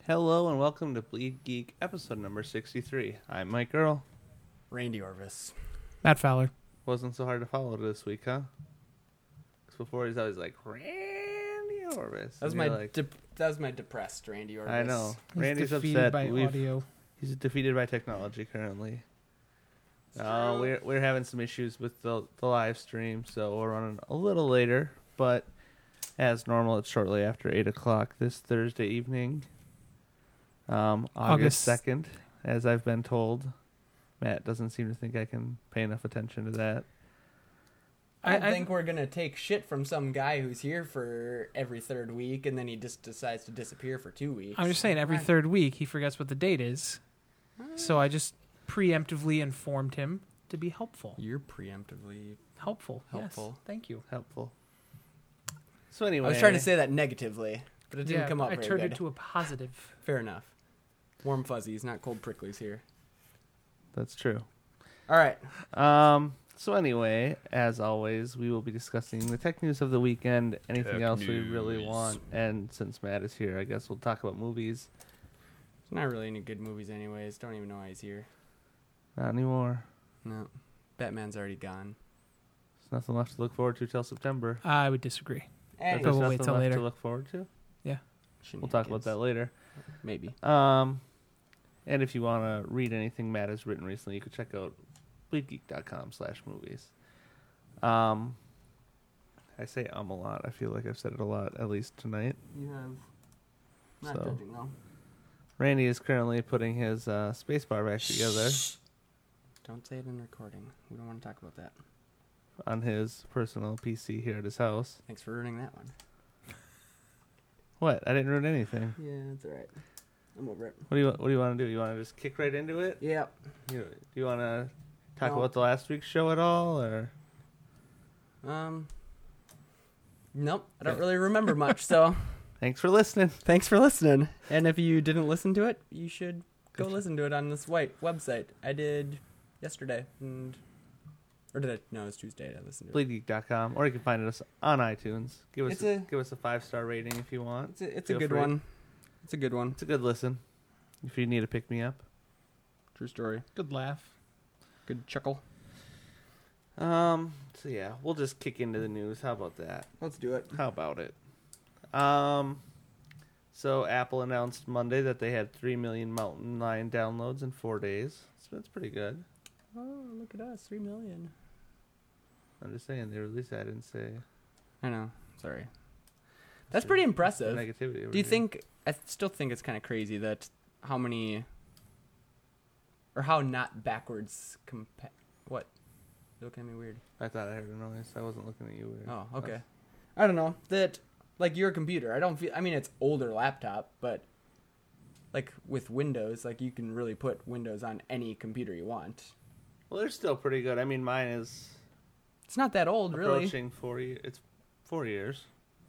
Hello and welcome to Bleed Geek episode number 63. I'm Mike Earl. Randy Orvis. Matt Fowler. Wasn't so hard to follow this week, huh? Because before he's always like, Randy Orvis. That was my depressed Randy Orvis. I know. He's Randy's defeated upset. by audio. He's defeated by technology currently. We're having some issues with the live stream, so we're running a little later. But as normal, it's shortly after 8 o'clock this Thursday evening. August 2nd, as I've been told. Matt doesn't seem to think I can pay enough attention to that. I think we're going to take shit from some guy who's here for every third week, and then he just decides to disappear for 2 weeks. I'm just saying every third week he forgets what the date is. So I just preemptively informed him to be helpful. You're preemptively Helpful. helpful. Yes, thank you. Helpful. So anyway. I was trying to say that negatively, but it didn't come up I very turned good. it to a positive. Fair enough. Warm fuzzies, not cold pricklies here. That's true. All right. So anyway, as always, we will be discussing the tech news of the weekend, anything else we really want, and since Matt is here, I guess we'll talk about movies. There's not really any good movies anyways. Don't even know why he's here. Not anymore. No. Batman's already gone. There's nothing left to look forward to till September. I would disagree. Anyway, But There's we'll wait nothing till left later. to look forward to. We'll talk about that later. Maybe. And if you want to read anything Matt has written recently, you can check out bleedgeek.com/movies. I say a lot. I feel like I've said it a lot, at least tonight. You have. Not So- judging, though. Randy is currently putting his spacebar back together Don't say it in recording. We don't want to talk about that. on his personal PC here at his house. Thanks for ruining that one. What? I didn't ruin anything. Yeah, that's all right. I'm over it. What do you want to do? You want to just kick right into it? Yeah. Do you want to talk No. about the last week's show at all, or? Nope. I don't really remember much, so Thanks for listening. thanks for listening. And if you didn't listen to it, you should go Good. listen to it on this website. I did yesterday, or did I? No, it was Tuesday. I listened to it. Bleedgeek.com, or you can find us on iTunes. Give us It's a 5-star rating if you want. It's a Feel good free. one. It's a good one. It's a good listen. If you need to pick me up. True story. Good laugh. Good chuckle. So yeah, we'll just kick into the news. How about that? Let's do it. How about it? So Apple announced Monday that they had 3 million Mountain Lion downloads in 4 days. So that's pretty good. Oh, look at us, 3 million. I'm just saying they released that. I didn't say I know. Sorry. That's pretty impressive. negativity. over Do you here. think? I still think it's kind of crazy that how many, or how not backwards What? You're looking at me weird. I thought I heard a noise. I wasn't looking at you weird. Oh, okay. I don't know that. Like your computer, I don't feel. I mean, it's older laptop, but like with Windows, like you can really put Windows on any computer you want. Well, they're still pretty good. I mean, mine is It's not that old, really. approaching 40. It's 4 years,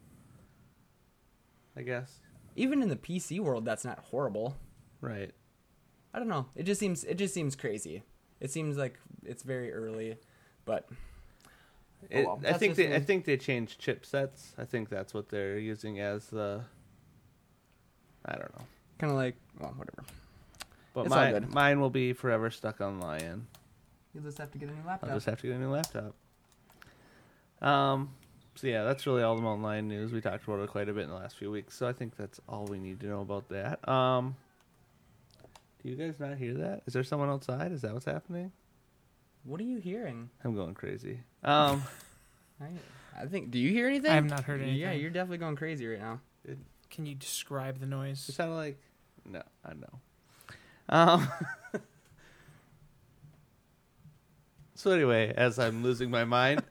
I guess. Even in the PC world, that's not horrible. Right. I don't know. It just seems crazy. It seems like it's very early, but well, I that's think just they me. changed chipsets. I think that's what they're using as the. I don't know, kind of like, well, whatever. but It's all good. mine will be forever stuck on Lion. You'll just have to get a new I'll laptop. just have to get a new laptop. So yeah, that's really all the Mountain Lion news. We talked about it quite a bit in the last few weeks, so I think that's all we need to know about that. Do you guys not hear that? Is there someone outside? Is that what's happening? What are you hearing? I'm going crazy. I think. Do you hear anything? I have not heard anything. Yeah, you're definitely going crazy right now. Can you describe the It noise? sounded like no, I know. So anyway, as I'm losing my mind,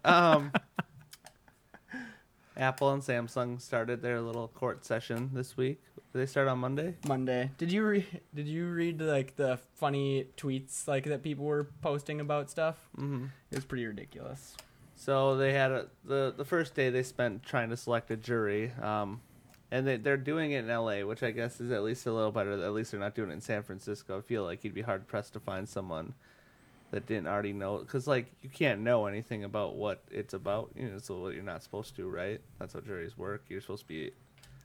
Apple and Samsung started their little court session this week. Did they start on Monday? Monday. Did you read like the funny tweets like that people were posting about stuff? Mm-hmm. It was pretty ridiculous. So they had the first day they spent trying to select a jury, and they're doing it in L.A., which I guess is at least a little better. At least they're not doing it in San Francisco. I feel like you'd be hard pressed to find someone that didn't already know, because like you can't know anything about what it's about. You know, so you're not supposed to, right? That's how juries work. You're supposed to be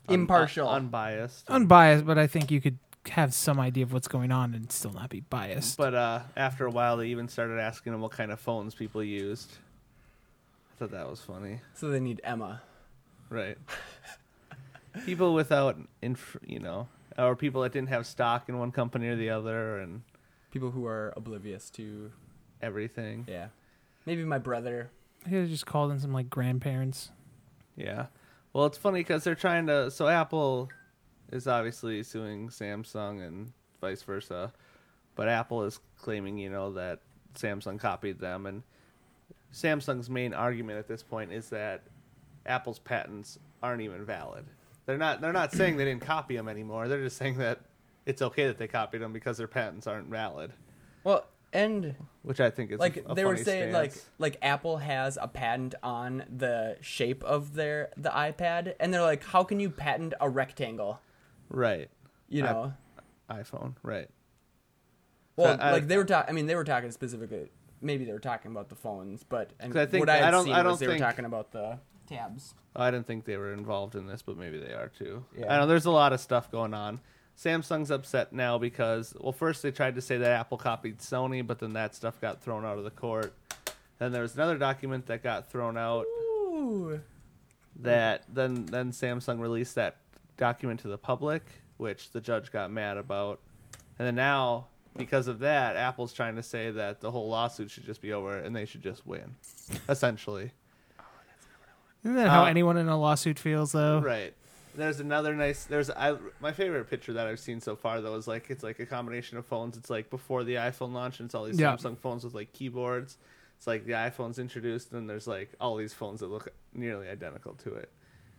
Impartial. unbiased. Unbiased, but I think you could have some idea of what's going on and still not be biased. But after a while, they even started asking them what kind of phones people used. I thought that was funny. So they need Emma. Right. People without, or people that didn't have stock in one company or the other, and People who are oblivious to, everything. yeah. Maybe my brother. I could have just called in some like grandparents. Yeah. Well, it's funny because they're trying to. So Apple is obviously suing Samsung and vice versa, but Apple is claiming, that Samsung copied them, and Samsung's main argument at this point is that Apple's patents aren't even valid. They're not saying they didn't copy them anymore. They're just saying that it's okay that they copied them because their patents aren't valid. Well, and Which I think is like a they were funny saying, stance. like Apple has a patent on the shape of the iPad, and they're like, how can you patent a rectangle? Right. You know, iPhone, right. well, So like they were talking. I mean, they were talking specifically. Maybe they were talking about the phones, but and 'Cause I think- what I had I don't- seen I don't was they were think- talking about the tabs. I didn't think they were involved in this, but maybe they are too. Yeah. I know there's a lot of stuff going on. Samsung's upset now because, well, first they tried to say that Apple copied Sony, but then that stuff got thrown out of the court. Then there was another document that got thrown out Ooh. that then Samsung released that document to the public, which the judge got mad about. And then now, because of that, Apple's trying to say that the whole lawsuit should just be over and they should just win, essentially. Isn't that how anyone in a lawsuit feels, though? Right. There's another nice. My favorite picture that I've seen so far though is like it's like a combination of phones. It's like before the iPhone launch, and it's all these Yeah. Samsung phones with like keyboards. It's like the iPhone's introduced, and there's like all these phones that look nearly identical to it.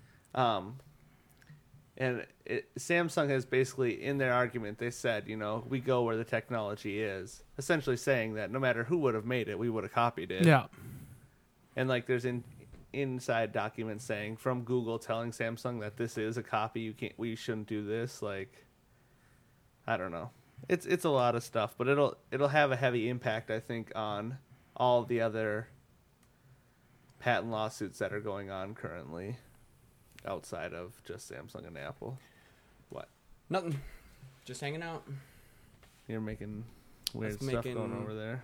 Samsung has basically in their argument they said, we go where the technology is, essentially saying that no matter who would have made it, we would have copied it. Yeah. And like there's inside documents saying from Google telling Samsung that this is a copy, we shouldn't do this. Like, I don't know. It's a lot of stuff, but it'll have a heavy impact, I think, on all the other patent lawsuits that are going on currently outside of just Samsung and Apple. What? Nothing. Just hanging out. You're making weird Just stuff making- going over there.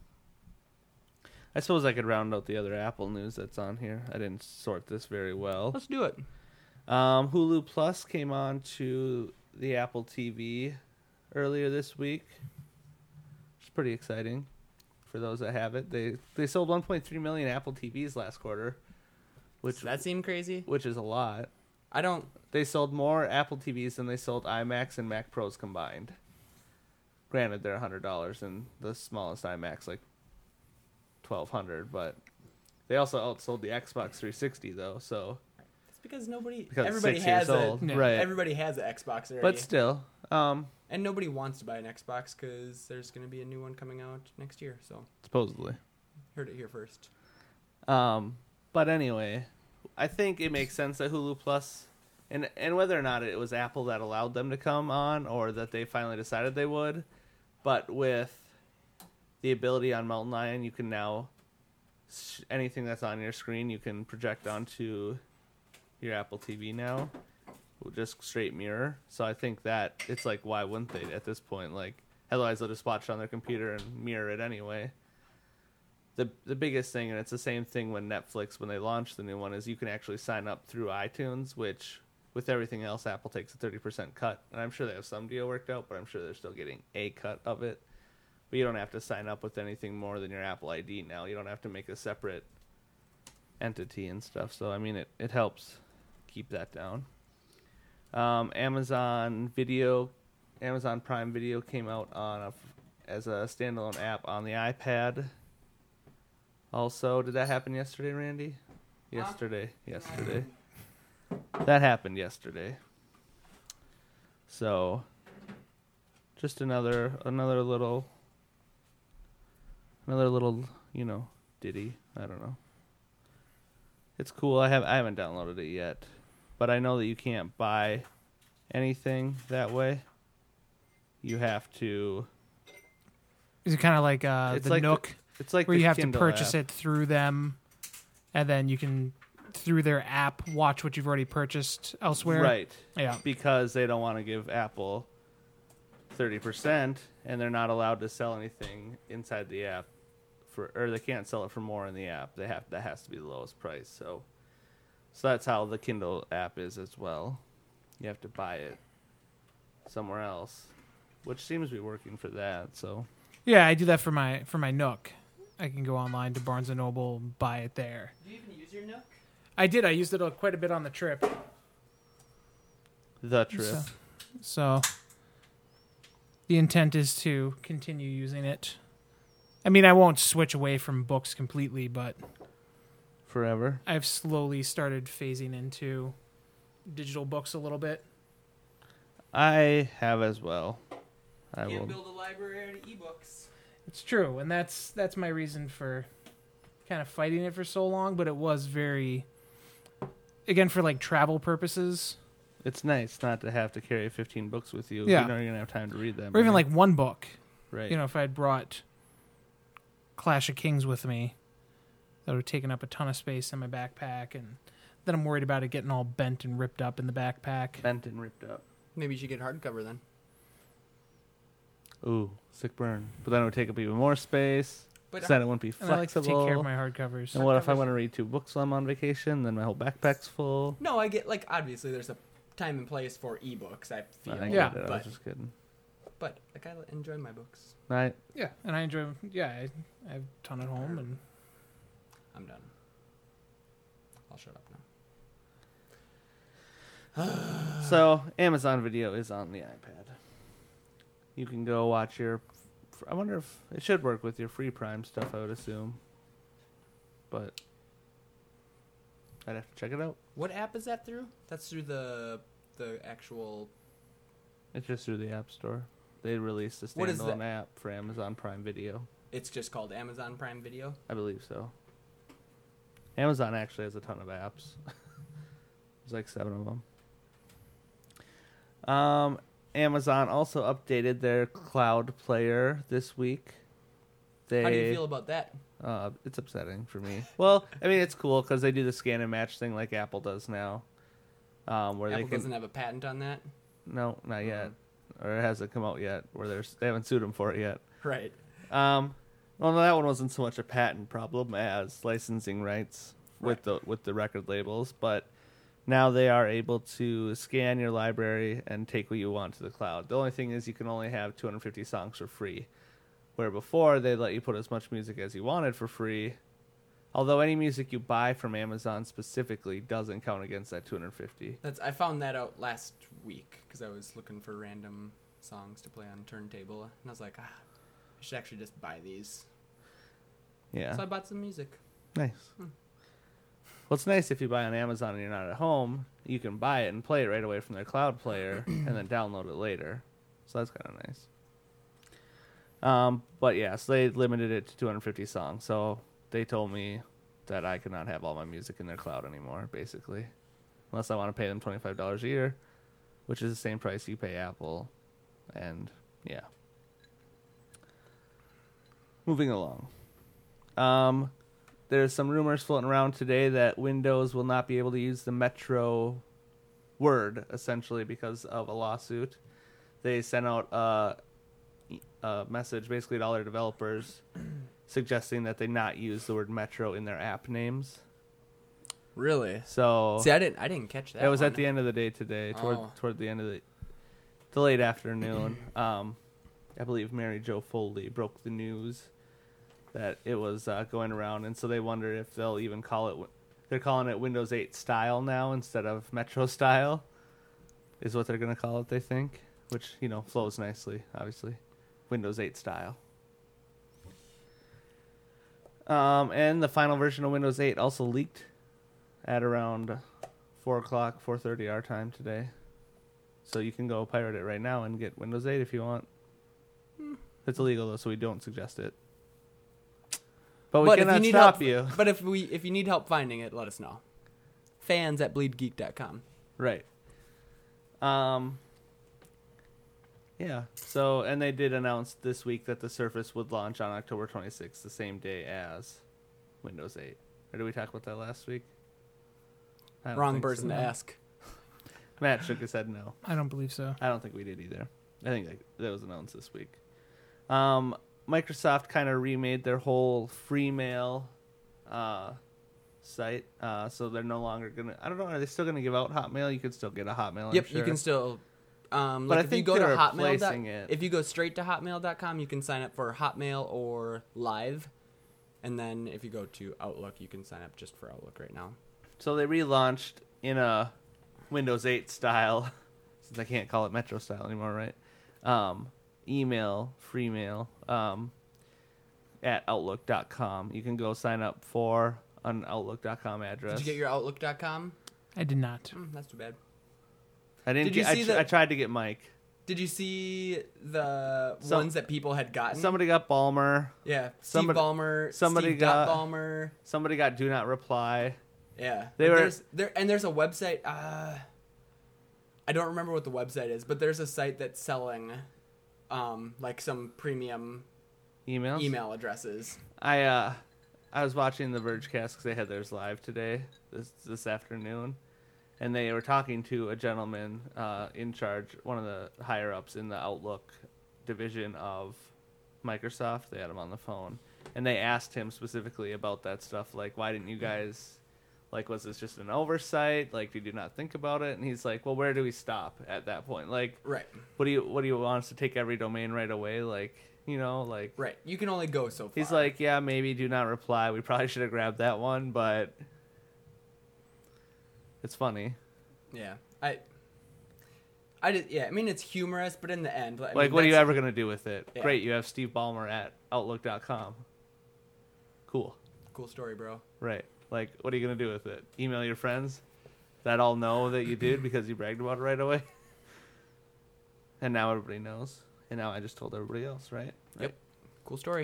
I suppose I could round out the other Apple news that's on here. I didn't sort this very well. Let's do it. Hulu Plus came on to the Apple TV earlier this week. It's pretty exciting for those that have it. They sold 1.3 million Apple TVs last quarter, Does that seem crazy? which is a lot. I don't. They sold more Apple TVs than they sold iMacs and Mac Pros combined. Granted, they're $100, and the smallest iMac's like $1,200, but they also outsold the Xbox 360 though. So It's because everybody it's 6 has years old, Yeah. right? Everybody has an Xbox already. But still, and nobody wants to buy an Xbox because there's going to be a new one coming out next year. So supposedly. heard it here first. But anyway, I think it makes sense that Hulu Plus, and whether or not it was Apple that allowed them to come on or that they finally decided they would, but with the ability on Mountain Lion, you can now, anything that's on your screen, you can project onto your Apple TV now, just straight mirror. So I think that it's like, why wouldn't they at this point? Like, otherwise they'll just watch it on their computer and mirror it anyway. The biggest thing, and it's the same thing when Netflix, when they launched the new one, is you can actually sign up through iTunes, which with everything else, Apple takes a 30% cut. And I'm sure they have some deal worked out, but I'm sure they're still getting a cut of it. But you don't have to sign up with anything more than your Apple ID now. You don't have to make a separate entity and stuff. So, I mean, it helps keep that down. Amazon Prime Video came out as a standalone app on the iPad. Also, did that happen yesterday, Randy? Yesterday. That happened yesterday. So, just another little, ditty. I don't know. It's cool. I haven't downloaded it yet, but I know that you can't buy anything that way. You have to. Is it kind of like It's the like Nook, It's like where the you have Kindle to purchase app. it through them, and then you can through their app watch what you've already purchased elsewhere. Right. Yeah. Because they don't want to give Apple 30%, and they're not allowed to sell anything inside the app or they can't sell it for more in the app. That has to be the lowest price. So that's how the Kindle app is as well. You have to buy it somewhere else, which seems to be working for that. So Yeah, I do that for my Nook. I can go online to Barnes and Noble, buy it there. Do you even use your Nook? I did. I used it quite a bit on the trip. the trip. So the intent is to continue using it. I mean, I won't switch away from books completely, but Forever. I've slowly started phasing into digital books a little bit. I have as well. I Can't will. build a library out of ebooks. It's true, and that's my reason for kind of fighting it for so long, but it was very, again, for like travel purposes. It's nice not to have to carry 15 books with you. Yeah. You know you're going to have time to read them. Or even like one book. Right. You know, if I'd brought Clash of Kings with me, that would have taken up a ton of space in my backpack, and then I'm worried about it getting all bent and ripped up in the backpack. Bent and ripped up. Maybe you should get hardcover then. Ooh, sick burn. But then it would take up even more space. But Then it wouldn't be And I like to flexible. take care of my hardcovers. And what if I want to read 2 books while I'm on vacation? Then my whole backpack's full. no, I get like obviously there's a time and place for ebooks. I feel, I Yeah. get it. I was but just kidding. like I enjoy my books. Yeah, and I enjoy. Yeah, I have a ton at home, and I'm done. I'll shut up now. So Amazon Video is on the iPad. You can go watch your. I wonder if it should work with your free Prime stuff. I would assume, but I'd have to check it out. What app is that through? That's through the actual. It's just through the App Store. They released a What is standalone that? app for Amazon Prime Video. It's just called Amazon Prime Video. I believe so. Amazon actually has a ton of apps. There's like 7 of them. Amazon also updated their cloud player this week. How do you feel about that? It's upsetting for me. Well, I mean, it's cool because they do the scan and match thing like Apple does now. Where Apple they can. doesn't have a patent on that. No, not yet. Or it hasn't come out yet. Where they haven't sued them for it yet. Right. Well, that one wasn't so much a patent problem as licensing rights with the record labels, but now they are able to scan your library and take what you want to the cloud. The only thing is you can only have 250 songs for free, where before they'd let you put as much music as you wanted for free. Although any music you buy from Amazon specifically doesn't count against that 250. I found that out last week because I was looking for random songs to play on turntable, and I was like, I should actually just buy these. Yeah. So I bought some music. Nice. Well, it's nice if you buy on Amazon and you're not at home, you can buy it and play it right away from their cloud player and then download it later. So that's kind of nice. But yeah, so they limited it to 250 songs. So they told me that I could not have all my music in their cloud anymore, basically. Unless I want to pay them $25 a year, which is the same price you pay Apple. And yeah. Moving along. There's some rumors floating around today that Windows will not be able to use the Metro word, essentially, because of a lawsuit. They sent out a message basically to all their developers suggesting that they not use the word Metro in their app names. Really? So See, I didn't catch that. it was one. at the end of the day today, toward the end of the late afternoon. I believe Mary Jo Foley broke the news that it was going around, and so they wonder if they'll even call it. They're calling it Windows 8 style now instead of Metro style, is what they're going to call it. They think, which flows nicely, obviously, Windows 8 style. And the final version of Windows 8 also leaked at around 4:30 our time today. So you can go pirate it right now and get Windows 8 if you want. It's illegal though, so we don't suggest it. But we cannot stop you. But if you need help finding it, let us know. fans@bleedgeek.com. Right. Yeah. So, and they did announce this week that the Surface would launch on October 26th, the same day as Windows 8. Or did we talk about that last week? I don't Wrong think person so. to ask. Matt shook his head no. I don't believe so. I don't think we did either. I think that was announced this week. Microsoft kind of remade their whole free mail site, so they're no longer gonna. I don't know. Are they still gonna give out Hotmail? You could still get a Hotmail. Yep, I'm sure. you can still. But Like I if think you go to they're Hotmail, replacing it. if you go straight to Hotmail.com, you can sign up for Hotmail or Live, and then if you go to Outlook, you can sign up just for Outlook right now. So they relaunched in a Windows 8 style, since I can't call it Metro style anymore, right? Email, free mail, at Outlook.com. You can go sign up for an Outlook.com address. Did you get your Outlook.com? I did not. That's too bad. I didn't. Did you see I tried to get Mike. Did you see the Some- ones that people had gotten? Somebody got Ballmer. Yeah, Steve somebody- Ballmer. somebody Steve got- Ballmer. Somebody got Do Not Reply. Yeah, They were- there's a website. I don't remember what the website is, but there's a site that's selling, like some premium Emails. email addresses. I was watching the Vergecast because they had theirs live today, this afternoon, and they were talking to a gentleman in charge, one of the higher ups in the Outlook division of Microsoft. They had him on the phone, and they asked him specifically about that stuff, like, why didn't you guys, like, was this just an oversight? Like, did you not think about it? And he's like, well, where do we stop at that point? Like, Right. what do you want us to take every domain right away? Like, you know, like. Right. You can only go so far. He's like, yeah, maybe Do Not Reply. We probably should have grabbed that one, but it's funny. yeah, I did. Yeah, I mean it's humorous, but in the end, Like, mean, what are you that's- ever going to do with it? Yeah. Great, you have Steve Ballmer at Outlook.com. Cool. Cool story, bro. Right. Like, what are you going to do with it? Email your friends that all know that you did because you bragged about it right away? And now everybody knows. And now I just told everybody else, right? Yep. Cool story.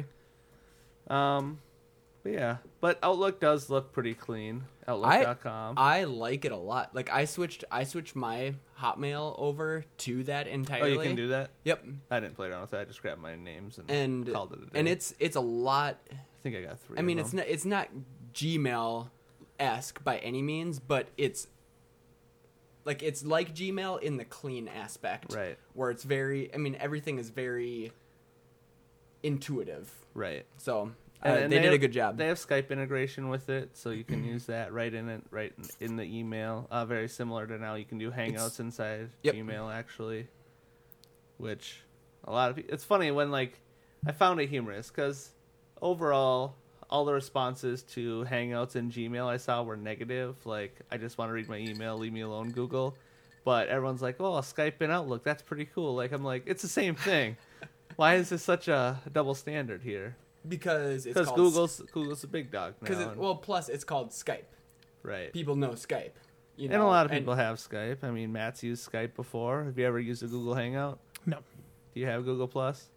But yeah. But Outlook does look pretty clean. Outlook.com. I like it a lot. Like I switched my Hotmail over to that Oh, entirely. you can do that? Yep. I didn't play around with that. I just grabbed my names and And called it a day. and it's a lot. I think I got 3. I mean, of them. it's not Gmail-esque by any means, but it's like Gmail in the clean aspect, Right. Where it's very. I mean, everything is very intuitive. Right. So And they did a have- good job. They have Skype integration with it, so you can use that right in the email. Very similar to now you can do Hangouts It's- inside Yep. Gmail actually, which a lot of it's funny when like I found it humorous because overall all the responses to Hangouts in Gmail I saw were negative. Like, I just want to read my email, leave me alone, Google. But everyone's like, oh, Skype and Outlook, that's pretty cool. Like, I'm like, it's the same thing. Why is this such a double standard here? Because it's Because called Google's a big dog now. plus it's called Skype. Right. People know Skype. You know, And a lot of people have Skype. I mean, Matt's used Skype before. Have you ever used a Google Hangout? No. Do you have Google Plus?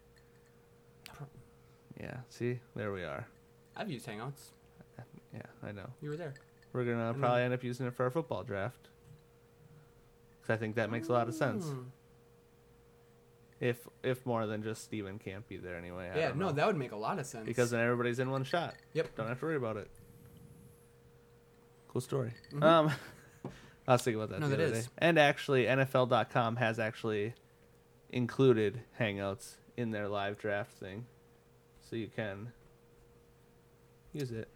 Yeah, see? There we are. I've used Hangouts. Yeah, I know. You were there. We're going to probably end up using it for our football draft. Because I think that makes a lot of sense. If more than just Steven can't be there anyway. I Yeah, don't no, know. that would make a lot of sense. Because then everybody's in one shot. Yep. Don't have to worry about it. Cool story. Mhm. I was thinking about that No, the that other is. day. And actually, NFL.com has actually included Hangouts in their live draft thing. So you can use it.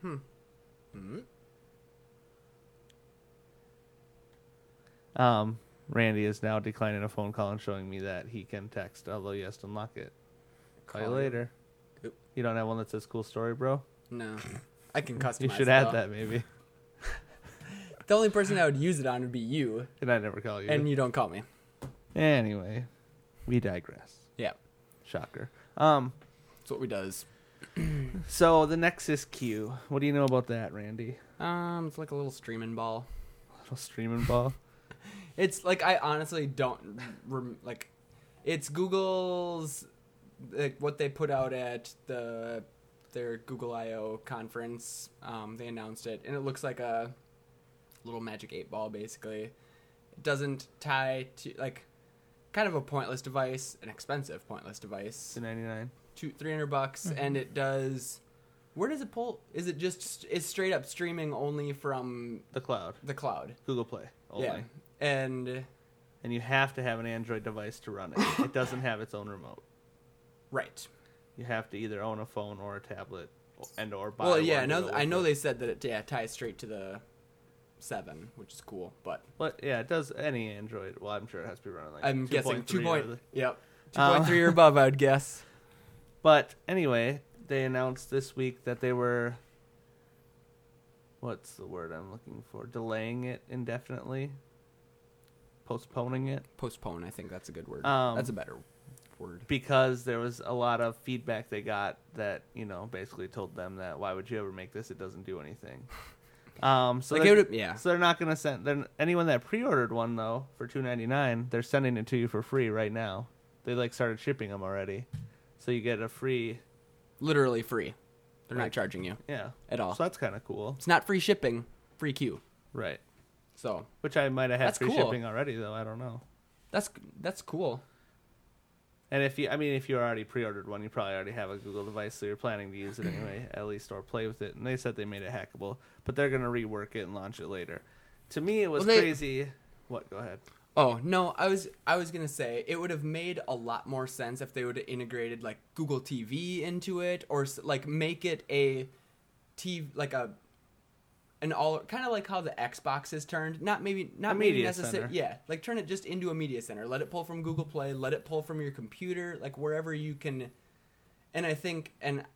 Randy is now declining a phone call and showing me that he can text, although he has to unlock it. Call you Call you. later. Oop. You don't have one that says cool story, bro? No. I can customize You should it, add though. that, maybe. The only person I would use it on would be you, And I never call you. and you don't call me. Anyway, we digress. Yeah. Shocker. That's what we does. So the Nexus Q. What do you know about that, Randy? It's like a little streaming ball. Little streaming ball. It's like I honestly don't like. It's Google's like what they put out at their Google I/O conference. They announced it, and it looks like a little Magic 8 ball. Basically, it doesn't tie to like kind of a pointless device, an expensive pointless device. $299. $300, and it does Where does it pull? Is it just is straight up streaming only from The cloud. the cloud? Google Play only. Yeah, and And you have to have an Android device to run it. It doesn't have its own remote. right. You have to either own a phone or a tablet or buy Well, yeah, one to go I with know it. they said that it ties straight to the 7, which is cool, but But yeah, it does any Android. Well, I'm sure it has to be running like I'm guessing 2.3 Yep. 2.3 or above, I'd guess. But anyway, they announced this week that they were, what's the word I'm looking for? Delaying it indefinitely, postponing it, Postpone, I think that's a good word. Um, That's a better word. because there was a lot of feedback they got that, you know, basically told them that why would you ever make this? It doesn't do anything. So Like, they're, yeah. so they're not going to send. Anyone that pre-ordered one though for $2.99, they're sending it to you for free right now. They like started shipping them already, so you get a free. Literally free. They're Right. not charging you Yeah, at all. so that's kind of cool, It's not free shipping, free queue. right? So Which I might have had That's free cool. shipping already though. I don't know. that's cool. And if you already pre-ordered one, you probably already have a Google device, so you're planning to use it anyway, at least, or play with it. And they said they made it hackable, but they're gonna rework it and launch it later. To me, it was Well, they- crazy. What? Go ahead. Oh no, I was gonna say it would have made a lot more sense if they would have integrated like Google TV into it, or like make it a TV like an all kind of like how the Xbox is turned. Not maybe media necessarily. center. Yeah, like turn it just into a media center. Let it pull from Google Play. Let it pull from your computer. Like wherever you can. And I think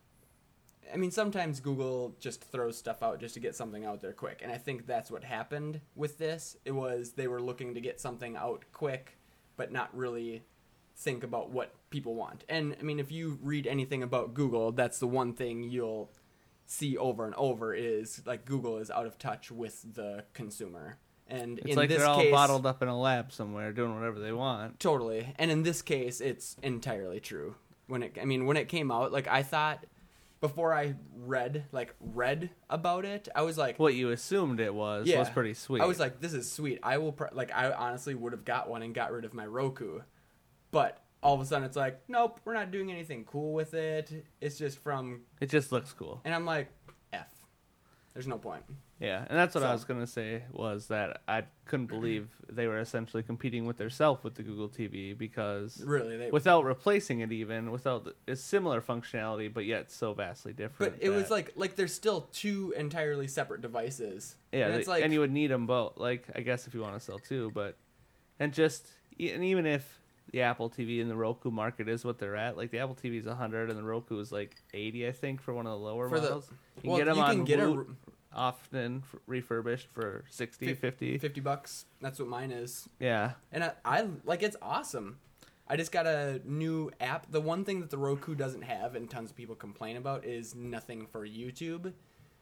I mean, sometimes Google just throws stuff out just to get something out there quick. And I think that's what happened with this. It was they were looking to get something out quick, but not really think about what people want. And I mean, if you read anything about Google, that's the one thing you'll see over and over is like Google is out of touch with the consumer. And It's in like this they're all case, bottled up in a lab somewhere, doing whatever they want. totally. And in this case, it's entirely true. When it came out, like I thought before I read about it, I was like, What you assumed it was pretty sweet. I was like, this is sweet. I will I honestly would have got one and got rid of my Roku, but all of a sudden it's like, nope, we're not doing anything cool with it. It's just from, it just looks cool. and I'm like, F. There's no point. Yeah, and that's what I So- was gonna say was that I couldn't believe they were essentially competing with themselves with the Google TV because Really, without replacing it, even without it's similar functionality, but yet so vastly different. but it was that- like there's still two entirely separate devices. yeah, and it's like, and you would need them both. Like I guess if you want to sell two, but and even if the Apple TV and the Roku market is what they're at, like the Apple TV is 100 and the Roku is like 80, I think, for one of the lower For the- models. You well, can get them you on can get Woot, often refurbished for 60, 50. $50. That's what mine is. Yeah. And I like it's awesome. I just got a new app. The one thing that the Roku doesn't have, and tons of people complain about, is nothing for YouTube.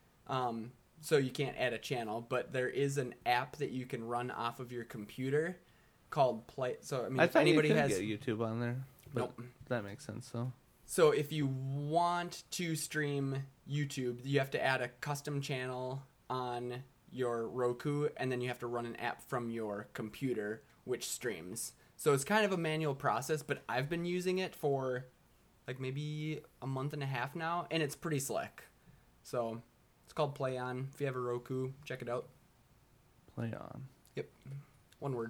So you can't add a channel, but there is an app that you can run off of your computer called Play. So I mean, I if thought anybody you could has get YouTube on there, but Nope. that makes sense. So if you want to stream YouTube, you have to add a custom channel on your Roku, and then you have to run an app from your computer, which streams. So it's kind of a manual process, but I've been using it for like maybe a month and a half now, and it's pretty slick. So it's called Play On. If you have a Roku, check it out. Play on. Yep, one word.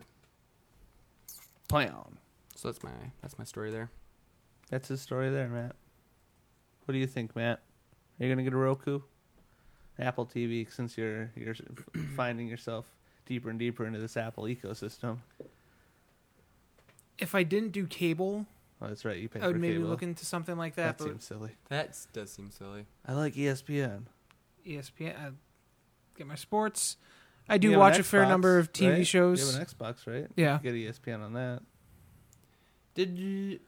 Play on. So that's my story there. That's his story there, Matt. What do you think, Matt? Are you gonna get a Roku, Apple TV, since you're finding yourself deeper and deeper into this Apple ecosystem? If I didn't do cable, Oh, that's right. You pay I would for maybe cable. look into something like that. That But seems silly. That does seem silly. I like ESPN. ESPN, I get my sports. I do You have watch an a fair Xbox, number of TV right? shows. You have an Xbox, right? Yeah. You get ESPN on that. Did you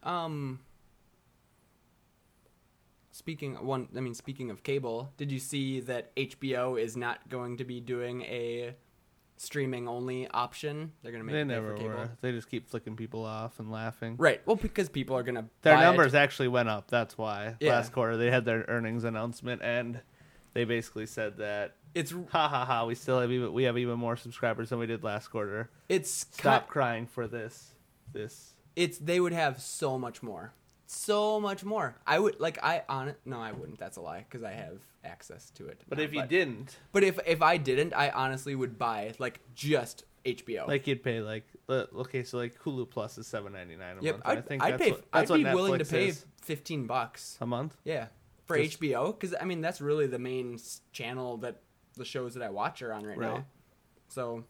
speaking of cable, did you see that HBO is not going to be doing a streaming only option? They're going to make They it pay never for cable. were. They just keep flicking people off and laughing. Right. Well, because people are going to Their buy numbers It. actually went up. That's why. Yeah. Last quarter, they had their earnings announcement, and they basically said that, It's ha ha ha, we have even more subscribers than we did last quarter. it's Stop crying for this. It's they would have so much more. so much more. I would like no, I wouldn't. That's a lie because I have access to it. But now, if you didn't, but if I didn't, I honestly would buy like just HBO. like you'd pay like okay, so like Hulu Plus is $7.99 a yep, month. I think I'd that's pay. what, that's I'd be what willing to Netflix pay is. $15 A month. Yeah, for Just- HBO because I mean that's really the main channel that the shows that I watch are on right now. Right. So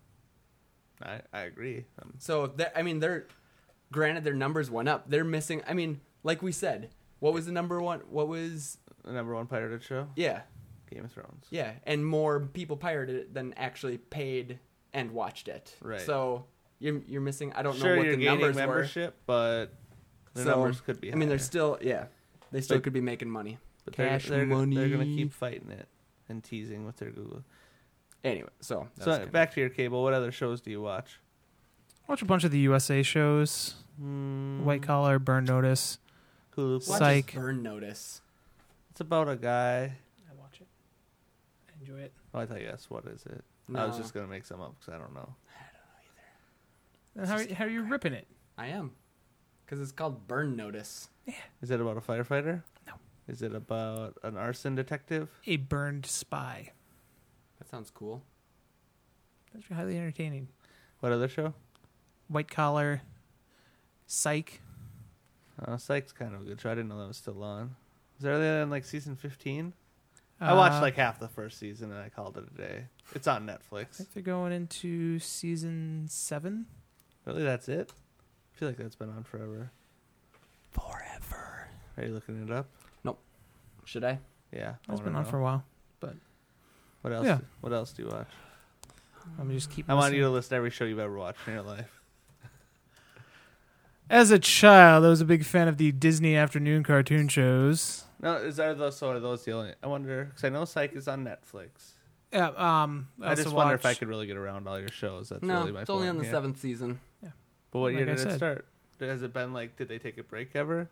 I agree. I mean they're granted their numbers went up. They're missing. I mean, like we said, what was the number one? What was The number one pirated show, yeah. Game of Thrones. Yeah, and more people pirated it than actually paid and watched it. Right. So you're missing. I don't Sure, know what you're the gaining numbers membership, but the So, numbers could be were. I mean, they're higher. still they still But- could be making money. But Cash they're money. They're going to keep fighting it and teasing with their Google. Anyway, so So back to your cable. What other shows do you watch? Watch a bunch of the USA shows. White Collar, Burn Notice. Hulu Watch Plus. Psych. Burn Notice. It's about a guy. I watch it. I enjoy it. Oh, I thought you asked what is it. No, I was just going to make some up because I don't know. And how are you ripping it? I am, because it's called Burn Notice. Is it about a firefighter? No. Is it about an arson detective? A burned spy. That sounds cool. That's highly entertaining. What other show? White Collar, Psych. Psych's kind of a good show. I didn't know that was still on. Is there in like season 15? I watched like half the first season and I called it a day. It's on I Netflix. think they're going into season 7. Really, that's it? I feel like that's been on forever. Forever. Are you looking it up? Should I? Yeah. It's been on for a while. What else? Yeah. What else do you watch? Let me just keep. I want listening. you to list every show you've ever watched in your life. As a child, I was a big fan of the Disney afternoon cartoon shows. No, are those the only? I wonder because I know Psych is on Netflix. Yeah. I just wonder if I could really get around all your shows. That's No, really my it's only on point, the 7th season. But what year Like I did it said. start? Has it been like? Did they take a break ever?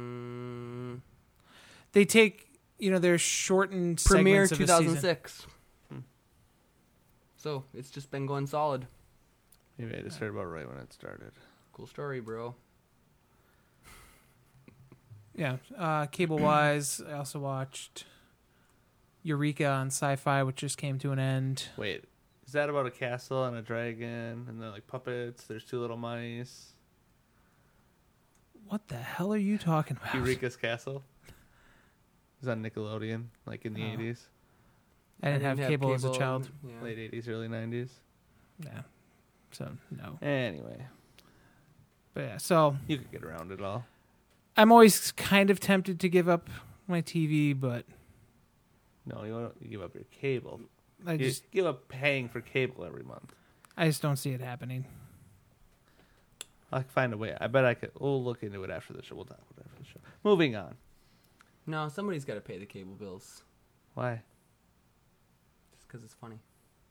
They take their shortened Premiere segments of a season. 2006. So it's just been going solid. Maybe I just heard about it right when it started. Cool story, bro. Yeah. Cable wise, I also watched Eureka on Sci-Fi, which just came to an end. Wait, is that about a castle and a dragon and they're like puppets? There's two little mice. What the hell are you talking about? Eureka's Castle. It was on Nickelodeon, like in the Oh. 80s, I didn't have cable as a child. Yeah. late 80s, early 90s. Yeah. So no. Anyway, But yeah. So you could get around it all. I'm always kind of tempted to give up my TV, but No, you give up your cable. I You just give up paying for cable every month. don't see it happening. I'll find a way. I bet I could. We'll look into it after the show. We'll talk about it after the show. Moving on. No, somebody's got to pay the cable bills. Why? Just because it's funny.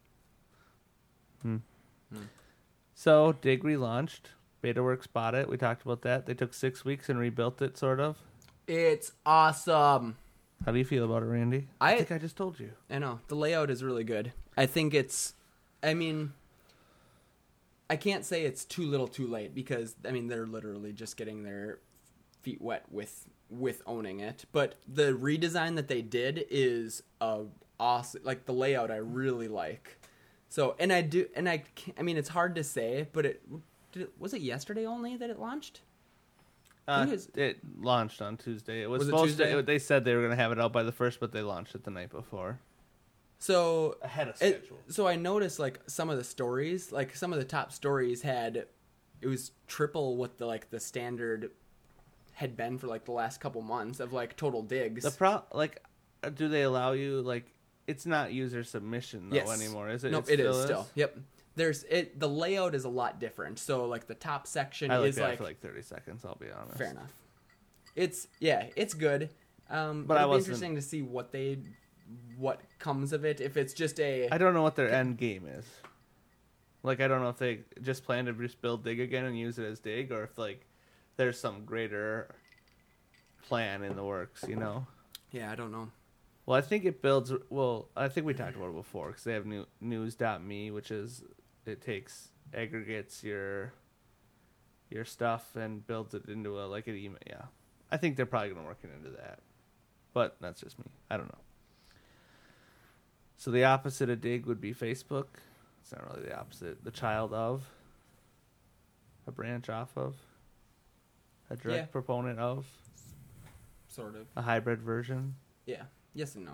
So, Dig relaunched. BetaWorks bought it. We talked about that. They took 6 weeks and rebuilt it, sort of. It's awesome. How do you feel about it, Randy? I think I just told you. I know. The layout is really good. I think it's... I mean... I can't say it's too little too late because, I mean, they're literally just getting their feet wet with owning it. But the redesign that they did is awesome. Like, the layout I really like. So, and I mean, it's hard to say, but was it yesterday only that it launched? It launched on Tuesday. It was it supposed Tuesday? to. They said they were going to have it out by the 1st, but they launched it the night before. So Ahead of schedule. So I noticed like some of the stories, like some of the top stories it was triple what the standard had been for like the last couple months of like total digs. Do they allow you it's not user submission though Yes. anymore, is it? Nope, it is still. Yep. The layout is a lot different. So like the top section I like is that for 30 seconds. I'll be honest. fair enough. It's good. But I it'll be wasn't- interesting to see what comes of it. If it's just a I don't know what their end game is. I don't know if they just plan to just build Dig again and use it as Dig, or if there's some greater plan in the works. I don't know. Well, I think it builds. Well, I think we talked about it before because they have news.me, which is aggregates your stuff and builds it into an email. Yeah, I think they're probably going to work into that. But that's just me. I don't know. So the opposite of Dig would be Facebook. It's not really the opposite. The child of. A branch off of. A direct proponent of. Sort of. A hybrid version. Yeah. Yes and no.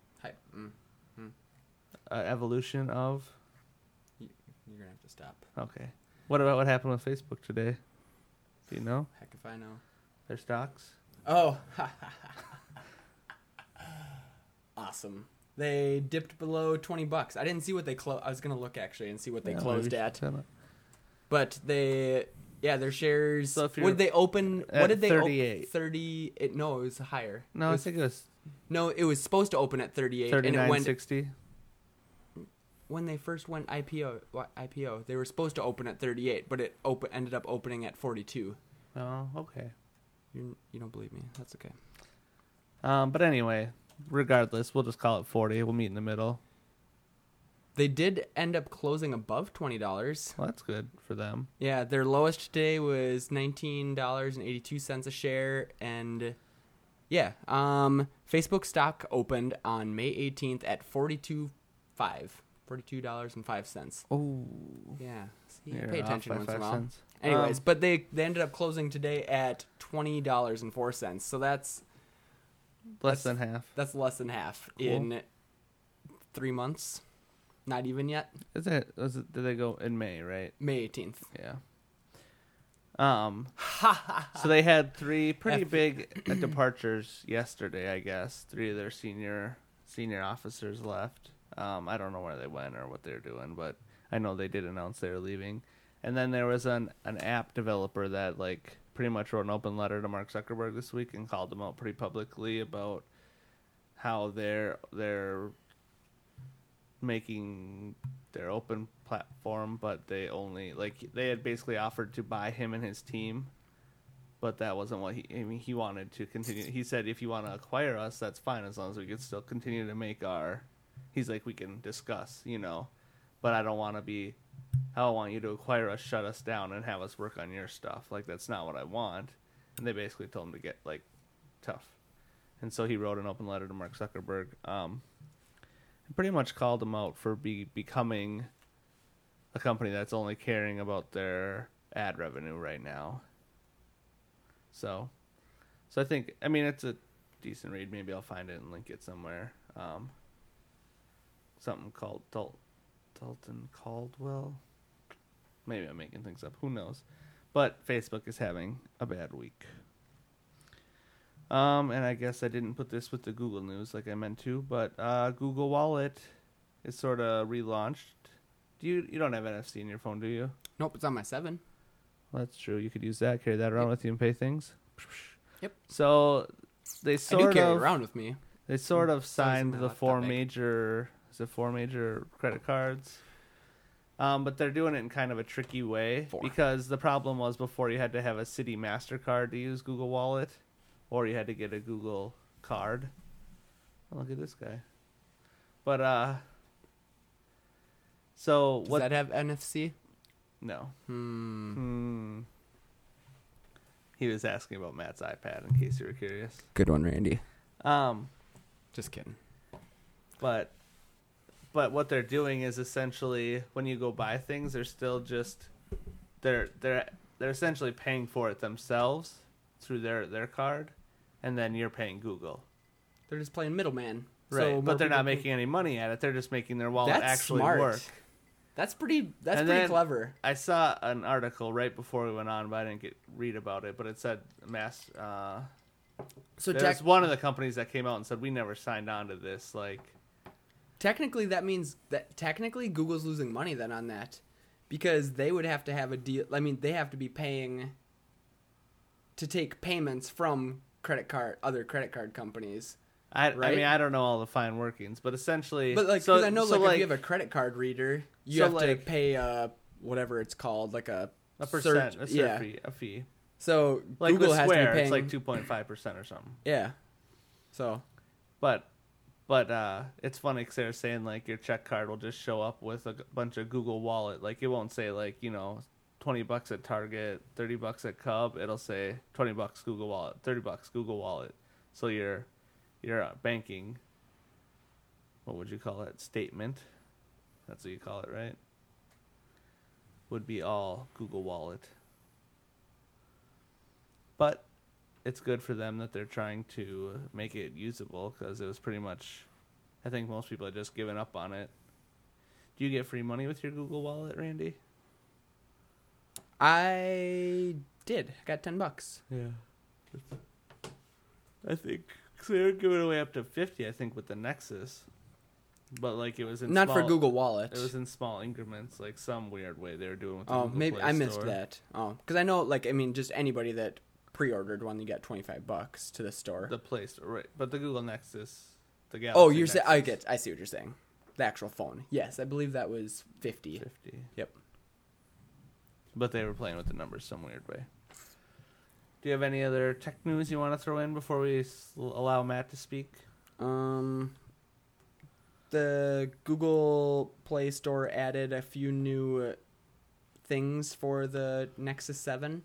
Evolution of. You're going to have to stop. Okay. What about what happened with Facebook today? Do you know? Heck if I know. Their stocks? Oh. Awesome. They dipped below $20. I didn't see what they closed. I was going to look actually and see what they closed at. But their shares. So if what did they open? What did they 38. 30. No, it was higher. No, I think it was No, it was supposed to open at 38 and it went 39.60. when they first went IPO, they were supposed to open at 38, but it ended up opening at 42. Oh, okay. You don't believe me? That's okay. But anyway, regardless, we'll just call it 40. We'll meet in the middle. They did end up closing above $20. Well, that's good for them. Yeah, their lowest today was $19.82 a share, and yeah, Facebook stock opened on May 18th at $42.05. Oh, Yeah, see, you're pay off attention by once in 5 a while. cents. Anyways, but they ended up closing today at $20.04. So that's less than half. That's less than half Cool. in 3 months. Not even yet. Did they go in May, right? May 18th. Yeah. So they had 3 pretty big departures yesterday, I guess. 3 of their senior officers left. I don't know where they went or what they're doing, but I know they did announce they were leaving. And then there was an app developer that like pretty much wrote an open letter to Mark Zuckerberg this week and called him out pretty publicly about how they're making their open platform, but they only they had basically offered to buy him and his team, but that wasn't what he wanted to continue. He said, if you want to acquire us, that's fine, as long as we can still continue to make he's like, we can discuss, but I don't want you to acquire us, shut us down, and have us work on your stuff. Like, that's not what I want. And they basically told him to get tough. And so he wrote an open letter to Mark Zuckerberg, and pretty much called him out for becoming a company that's only caring about their ad revenue right now. So I think, it's a decent read. Maybe I'll find it and link it somewhere. Something called Dalton Caldwell. Maybe I'm making things up. Who knows? But Facebook is having a bad week. And I guess I didn't put this with the Google news like I meant to, but Google Wallet is sort of relaunched. You don't have NFC in your phone, do you? Nope, it's on my 7. Well, that's true. You could use that, carry that around with you and pay things. Yep. So they I do carry it around with me. They sort of signed my the laptop 4 bag. major credit cards. But they're doing it in kind of a tricky way 4. because the problem was before you had to have a Citi MasterCard to use Google Wallet, or you had to get a Google card. Oh, look at this guy. But so Does what? that have NFC? No. He was asking about Matt's iPad, in case you were curious. Good one, Randy. Just kidding. But what they're doing is essentially when you go buy things, they're still just they're essentially paying for it themselves through their card, and then you're paying Google. They're just playing middleman. Right, So but more they're people not making any money at it. They're just making their wallet That's actually smart. work. That's pretty then clever. I saw an article right before we went on, but I didn't read about it. But it said So there's one of the companies that came out and said we never signed on to this. technically that means that Google's losing money then on that, because they would have to have a deal. They have to be paying to take payments from other credit card companies. I Right? I don't know all the fine workings, but essentially, But so, because I know so if you have a credit card reader, you So, have to pay whatever it's called, a percent, yeah. a fee. So Like Google with has Square, to be paying it's 2.5% or something. yeah. So But it's funny because they're saying your check card will just show up with a bunch of Google Wallet. It won't say $20 $20 at Target, $30 at Cub, it'll say $20 Google Wallet, $30 Google Wallet. So your banking, what would you call it? Statement. That's what you call it, right? Would be all Google Wallet. But it's good for them that they're trying to make it usable, because it was pretty much, I think most people had just given up on it. Do you get free money with your Google Wallet, Randy? I did. I got $10. Yeah. I think, because they were giving away up to 50, I think, with the Nexus. But, like, it was in Not small, for Google Wallet. It was in small increments, like some weird way they were doing with the Oh, Google maybe Play I missed Store. that. Oh, because I know, like, I mean, just anybody that pre-ordered one, you got $25 to the store. The Play Store, right. But the Google Nexus, the Galaxy Oh, you're saying Nexus, I see what you're saying. The actual phone. Yes, I believe that was 50. 50. Yep. But they were playing with the numbers some weird way. Do you have any other tech news you want to throw in before we allow Matt to speak? The Google Play Store added a few new things for the Nexus 7.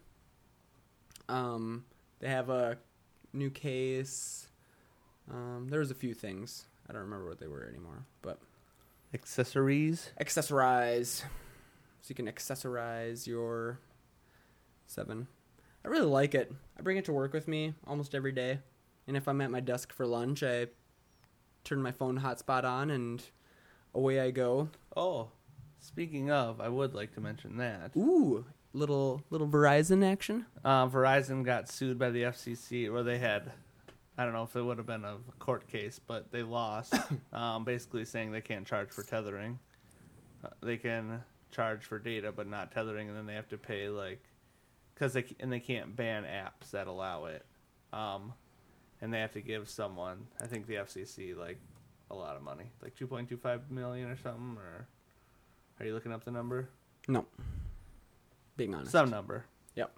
They have a new case. There was a few things. I don't remember what they were anymore, but Accessories? accessorize. So you can accessorize your 7. I really like it. I bring it to work with me almost every day. And if I'm at my desk for lunch, I turn my phone hotspot on and away I go. Oh, speaking of, I would like to mention that. Ooh, little Verizon action. Verizon got sued by the FCC, or they had, I don't know if it would have been a court case, but they lost, basically saying they can't charge for tethering. They can charge for data, but not tethering, and then they have to pay, like, because they can't ban apps that allow it. And they have to give someone, I think the FCC, like, a lot of money, like $2.25 million or something, or are you looking up the number? No. Being honest. Some number. Yep.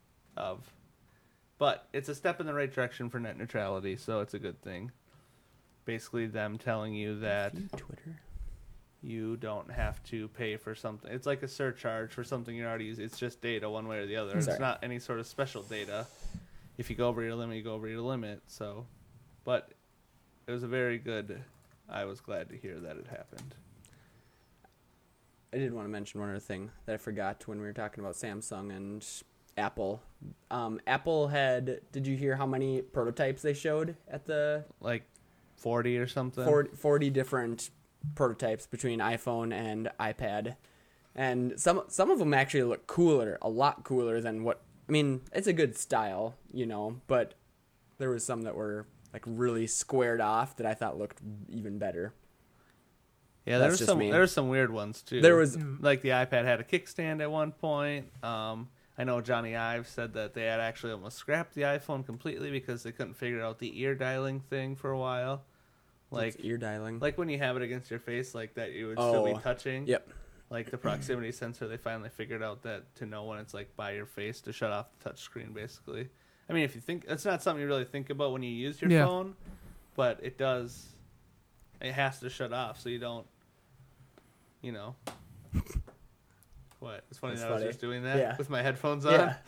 But it's a step in the right direction for net neutrality, so it's a good thing. Basically, them telling you that Twitter. you don't have to pay for something. It's like a surcharge for something you're already using. It's just data one way or the other. Sorry. It's not any sort of special data. If you go over your limit, you go over your limit. So, but it was a very good. I was glad to hear that it happened. I did want to mention one other thing that I forgot when we were talking about Samsung and Apple. Apple had, did you hear how many prototypes they showed at the Like 40 or something. 40 different prototypes between iPhone and iPad. And some of them actually look cooler, a lot cooler than what, I mean, it's a good style, you know, but there was some that were like really squared off that I thought looked even better. Yeah, That's just me. there were some weird ones too. There was like the iPad had a kickstand at one point. I know Johnny Ive said that they had actually almost scrapped the iPhone completely because they couldn't figure out the ear dialing thing for a while. Like ear dialing. Like when you have it against your face, like that you would still be touching. Yep. Like the proximity sensor, they finally figured out that to know when it's like by your face to shut off the touch screen, basically. I mean, if you think it's not something you really think about when you use your phone, but it does. It has to shut off so you don't. You know. What? It's funny That's that I was funny. just doing that Yeah. with my headphones on. Yeah.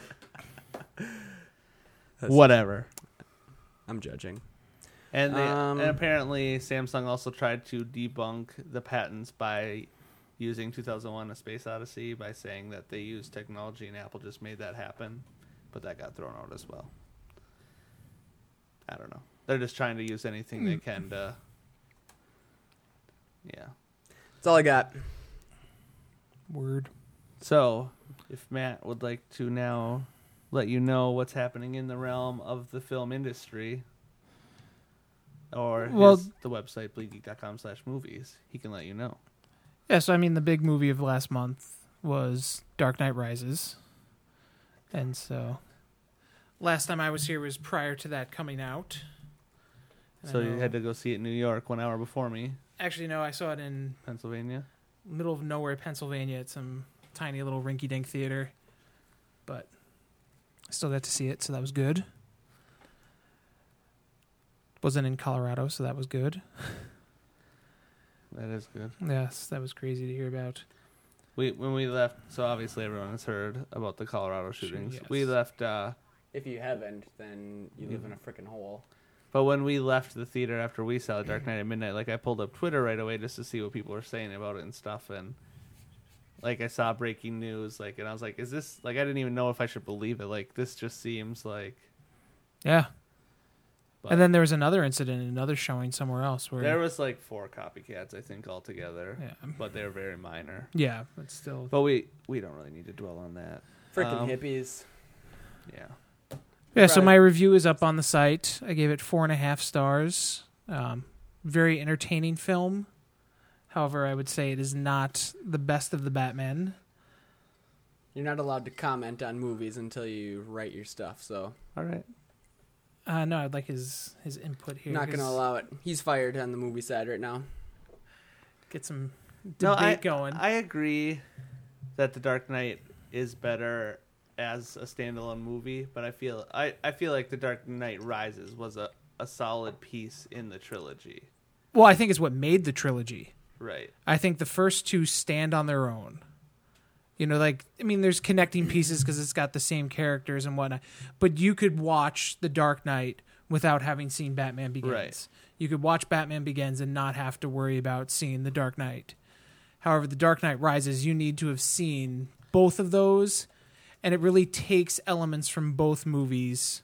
Whatever. I'm judging. And and apparently Samsung also tried to debunk the patents by using 2001: A Space Odyssey by saying that they used technology and Apple just made that happen, but that got thrown out as well. I don't know. They're just trying to use anything they can to. Yeah. That's all I got. Word. So, if Matt would like to now let you know what's happening in the realm of the film industry, or the website bleedgeek.com/movies, he can let you know. Yeah, so I mean, the big movie of last month was Dark Knight Rises. And so, last time I was here was prior to that coming out. So you had to go see it in New York 1 hour before me. Actually, no, I saw it in Pennsylvania. middle of nowhere, Pennsylvania, at some tiny little rinky-dink theater. But I still got to see it, so that was good. Wasn't in Colorado, so that was good. That is good. Yes, that was crazy to hear about. when we left, so obviously everyone has heard about the Colorado shootings. Yes. We left, If you haven't, then you live in a freaking hole. but when we left the theater after we saw Dark Knight at midnight, like I pulled up Twitter right away just to see what people were saying about it and stuff, and like I saw breaking news, like, and I was like, is this, like, I didn't even know if I should believe it. Like, this just seems like, Yeah. but And then there was another incident, another showing somewhere else where there was like 4 copycats, I think, altogether, yeah, but they're very minor. yeah, but still. But we don't really need to dwell on that. Freaking hippies. Yeah. Yeah, so Right. my review is up on the site. I gave it 4.5 stars. Very entertaining film. However, I would say it is not the best of the Batman. You're not allowed to comment on movies until you write your stuff, so All right. No, I'd like his input here. not going to allow it. He's fired on the movie side right now. Get some No, debate going. I agree that The Dark Knight is better as a standalone movie, but I feel like The Dark Knight Rises was a solid piece in the trilogy. Well, I think it's what made the trilogy. Right. I think the first two stand on their own. You know, like, I mean, there's connecting pieces because it's got the same characters and whatnot. But you could watch The Dark Knight without having seen Batman Begins. Right. You could watch Batman Begins and not have to worry about seeing The Dark Knight. However, The Dark Knight Rises, you need to have seen both of those. And it really takes elements from both movies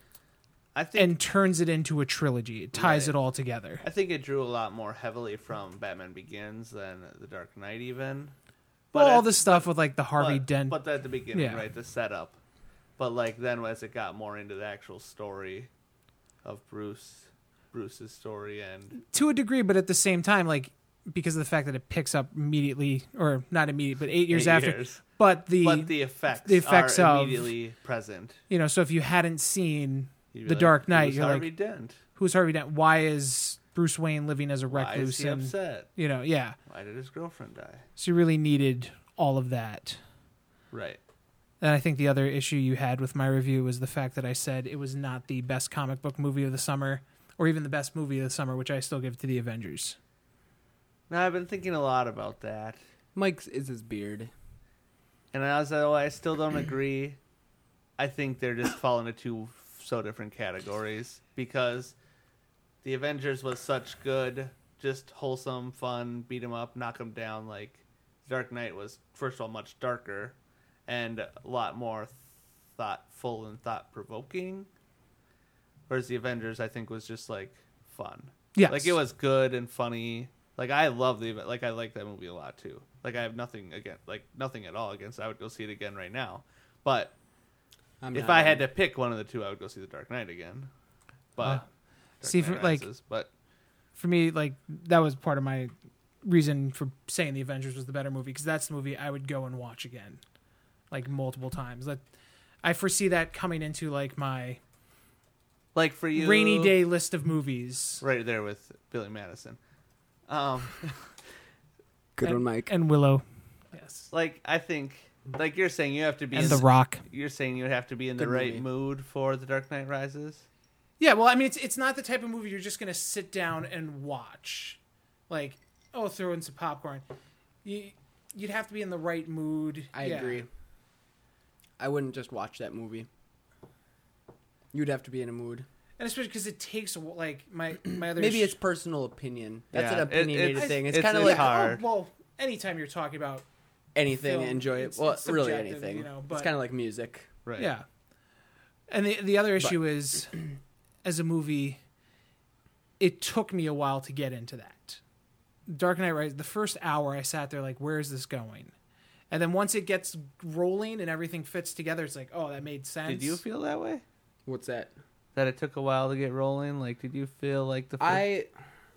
I think and turns it into a trilogy. It ties Right. it all together. I think it drew a lot more heavily from Batman Begins than The Dark Knight even. Well, all at- the stuff with like the Harvey but, Dent. But at the beginning, Yeah. right, the setup. But like then as it got more into the actual story of Bruce's story and To a degree, but at the same time, like, because of the fact that it picks up immediately, or not immediate, but 8 years after. But the effects are of- immediately present. you know, so if you hadn't seen You'd be The like, Dark Knight, "Who's you're Harvey like, Dent? who's Harvey Dent? Why is Bruce Wayne living as a Why is recluse? he And upset? you know, yeah. Why did his girlfriend die? So you really needed all of that. Right. And I think the other issue you had with my review was the fact that I said it was not the best comic book movie of the summer, or even the best movie of the summer, which I still give to the Avengers. Now I've been thinking a lot about that, Mike's is his beard. and I still don't agree. I think they're just fall into two so different categories because the Avengers was such good, just wholesome, fun, beat 'em up, knock 'em down. Like Dark Knight was, first of all, much darker and a lot more thoughtful and thought provoking. Whereas the Avengers, I think, was just like fun. Yes. Like it was good and funny. Like I love I like that movie a lot too. Like I have nothing at all against. I would go see it again right now. But if I had to pick one of the two, I would go see The Dark Knight again. But Dark see, Knight like- Rises, but For me, like, that was part of my reason for saying the Avengers was the better movie, because that's the movie I would go and watch again, like, multiple times. I foresee that coming into, like, my like for you, rainy day list of movies. right there with Billy Madison. Good and, one, Mike. And Willow. Yes. Like I think, like you're saying, you have to be. And in The Rock. You're saying you would have to be in the Good right movie. mood for The Dark Knight Rises. Yeah, well, I mean, it's not the type of movie you're just going to sit down and watch. Like, oh, throw in some popcorn. You'd have to be in the right mood. I Yeah. agree. I wouldn't just watch that movie. You'd have to be in a mood. And especially because it takes, like, my other... Maybe it's personal opinion. That's Yeah, an opinionated it's- thing. It's it's- kind of it's like hard. Well, anytime you're talking about... anything, film, enjoy it. it's Well, really subjective, anything. you know, It's but- kind of like music. Right. Yeah. And the other issue is, as a movie, it took me a while to get into that. Dark Knight Rises, the first hour I sat there like, where is this going? And then once it gets rolling and everything fits together, it's like, oh, that made sense. Did you feel that way? What's that? That it took a while to get rolling? Like, did you feel like the? I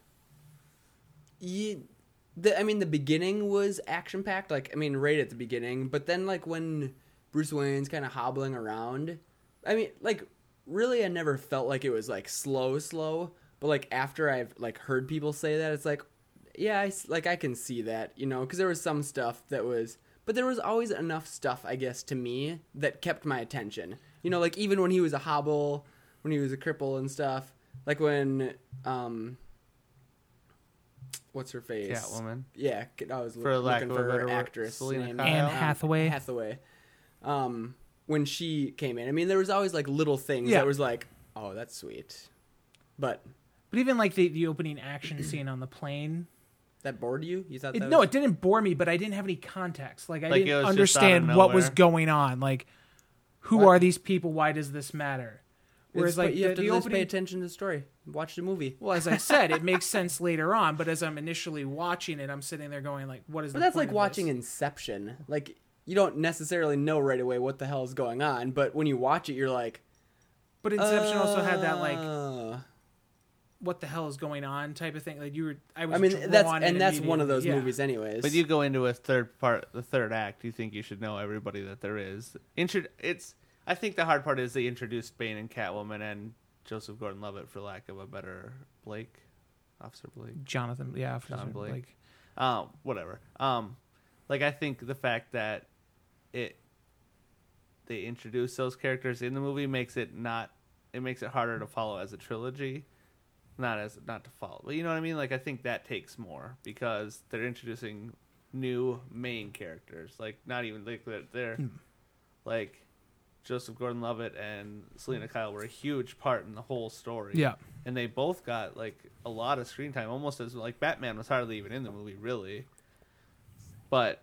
mean, the beginning was action packed. Like, I mean, right at the beginning. But then, like, when Bruce Wayne's kind of hobbling around, I mean, like, really, I never felt like it was like slow. But like after I've like heard people say that, it's like, yeah, I can see that, you know, because there was some stuff that was, but there was always enough stuff, I guess, to me that kept my attention. You know, like even when he was a hobble, when he was a cripple and stuff, like when what's her face? Catwoman. Yeah, I was For lack looking of a for her better word, actress Selena name. Kyle. Anne Hathaway. Hathaway. When she came in, I mean, there was always like little things Yeah. that was like, oh, that's sweet. But even like the opening action scene on the plane. that bored you? You thought that No, was... it didn't bore me, but I didn't have any context. Like I Like, it didn't was just out of understand what was nowhere. going on. Like, who What? are these people? Why does this matter? Whereas like you have to the just pay opening. attention to the story. Watch the movie. Well, as I said, it makes sense later on, but as I'm initially watching it, I'm sitting there going like, "What is?" But the that's point like of watching this? Inception. Like, you don't necessarily know right away what the hell is going on, but when you watch it, you're like, But Inception also had that like, "Uh." "What the hell is going on?" type of thing. Like you were, I was. I mean, drawn that's in one of those immediately. Yeah. movies, anyways. But you go into the third act. You think you should know everybody that there is. I think the hard part is they introduced Bane and Catwoman and Joseph Gordon-Levitt, for lack of a better Officer Blake. Jonathan, yeah, John Blake. Like, Whatever. Like, I think the fact that they introduce those characters in the movie makes it harder to follow as a trilogy. Not to follow, but you know what I mean? Like, I think that takes more because they're introducing new main characters. Like, not even like they're like Joseph Gordon-Levitt and Selena Kyle were a huge part in the whole story. yeah. And they both got like a lot of screen time, almost as like Batman was hardly even in the movie, really. But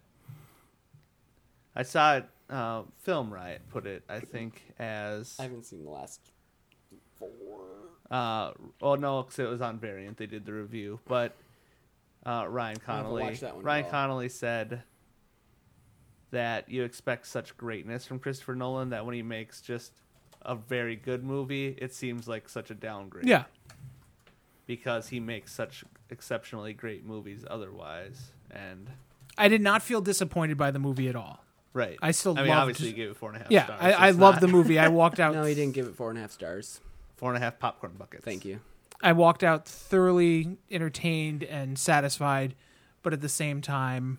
I saw it, Film Riot put it, I think, as I haven't seen the last 4. oh no, because it was on Variant. They did the review, but Ryan Connolly. watch that one Ryan at all. Connolly said that you expect such greatness from Christopher Nolan that when he makes just a very good movie, it seems like such a downgrade. Yeah. Because he makes such exceptionally great movies otherwise, and I did not feel disappointed by the movie at all. right. I still mean, loved- obviously, you gave it 4.5 Yeah, stars. I It's loved not the movie. I walked out. No, he didn't give it 4.5 stars. 4.5 popcorn buckets. Thank you. I walked out thoroughly entertained and satisfied, but at the same time,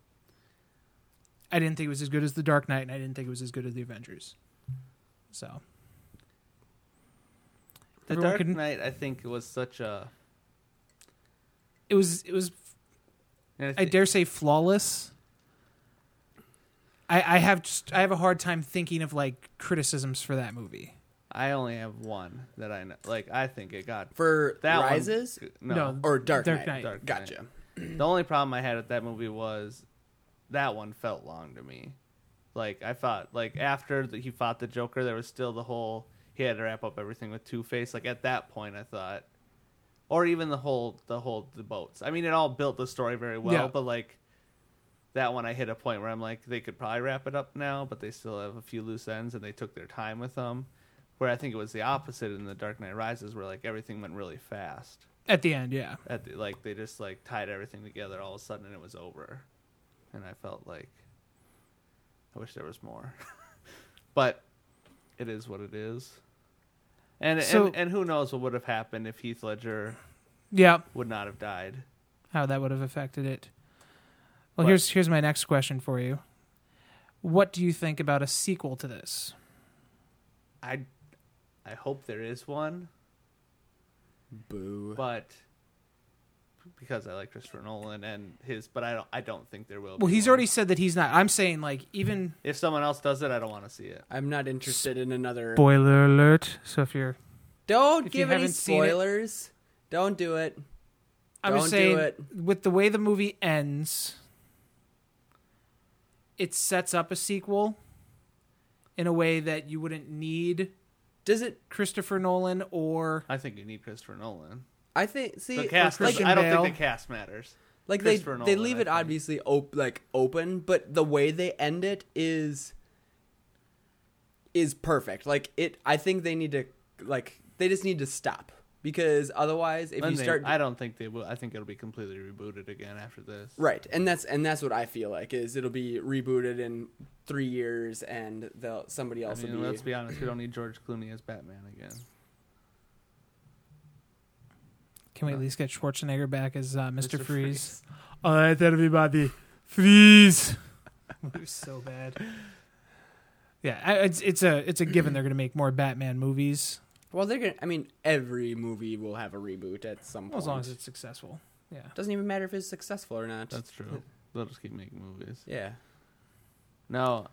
I didn't think it was as good as The Dark Knight, and I didn't think it was as good as The Avengers. So, The Everyone Dark can- Knight, I think, was such a. it was. and I dare say flawless. I have a hard time thinking of like criticisms for that movie. I only have one that I know. Like, I think it got For that one- Rises No, or Dark Dark Knight? Knight. Dark Knight. Gotcha. The only problem I had with that movie was that one felt long to me. Like, I thought, like, after he fought the Joker, there was still the whole, he had to wrap up everything with Two-Face. Like, at that point, I thought, or even the boats. I mean, it all built the story very well, Yeah. but, like, that one I hit a point where I'm like, they could probably wrap it up now, but they still have a few loose ends, and they took their time with them. Where I think it was the opposite in The Dark Knight Rises, where, like, everything went really fast. At the end, yeah. Like, they just, like, tied everything together all of a sudden, and it was over. And I felt like I wish there was more. But it is what it is. And who knows what would have happened if Heath Ledger Yeah. would not have died. How that would have affected it. Well, What? here's my next question for you. What do you think about a sequel to this? I hope there is one, Boo. but because I like Christopher Nolan and but I don't think there will be. Well, he's one. already said that he's not. I'm saying like even If someone else does it, I don't want to see it. I'm not interested in another. spoiler alert. So if you're Don't If you give any haven't seen it- spoilers. Don't do it. I'm just Don't saying do it. with the way the movie ends, it sets up a sequel in a way that you wouldn't need Does it? Christopher Nolan or I think you need Christopher Nolan. I think. See, The cast, Christian I don't Bale. think the cast matters. like they Christopher they Nolan, leave I it think. obviously open, but the way they end it is perfect. Like it. I think they need to they just need to stop because otherwise, if you start. I don't think they will. I think it'll be completely rebooted again after this. Right, and that's what I feel like is it'll be rebooted in 3 years, and somebody I else mean, will be. let's be honest. We don't need George Clooney as Batman again. can we at least get Schwarzenegger back as Mr. Mr. Freeze? All right, everybody, freeze! It was so bad. Yeah, it's a given. They're going to make more Batman movies Well, they're gonna. I mean, every movie will have a reboot at some point. as long as it's successful. Yeah. Doesn't even matter if it's successful or not. That's true. They'll just keep making movies. Yeah. No,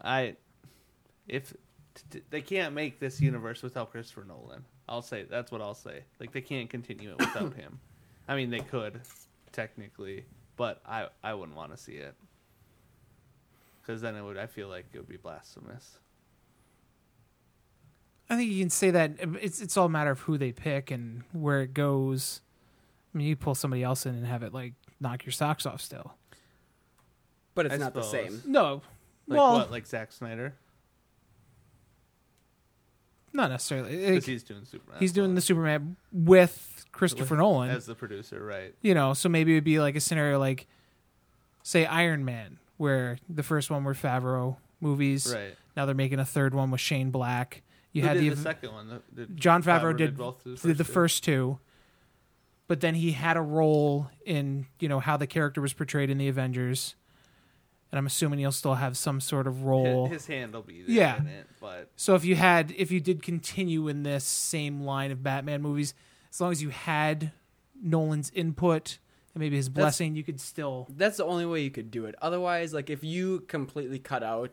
they can't make this universe without Christopher Nolan. I'll say that's what I'll say. Like they can't continue it without him. I mean, they could technically, but I wouldn't want to see it because then I feel like it would be blasphemous. I think you can say that it's all a matter of who they pick and where it goes. I mean, you pull somebody else in and have it like knock your socks off still. But it's I not the suppose. same. No. Like well, what? Like Zack Snyder? not necessarily. Because he's doing Superman. He's doing the Superman with Christopher Nolan as the producer, right? You know, so maybe it would be like a scenario like, say, Iron Man, where the first one were Favreau movies. Right. Now they're making a third one with Shane Black. You Who had did the second one? John Favreau did both the first two, but then he had a role in how the character was portrayed in the Avengers, and I'm assuming he'll still have some sort of role. His hand will be there. Yeah. In it, but So if you did continue in this same line of Batman movies, as long as you had Nolan's input and maybe his blessing, you could still. That's the only way you could do it. Otherwise, like if you completely cut out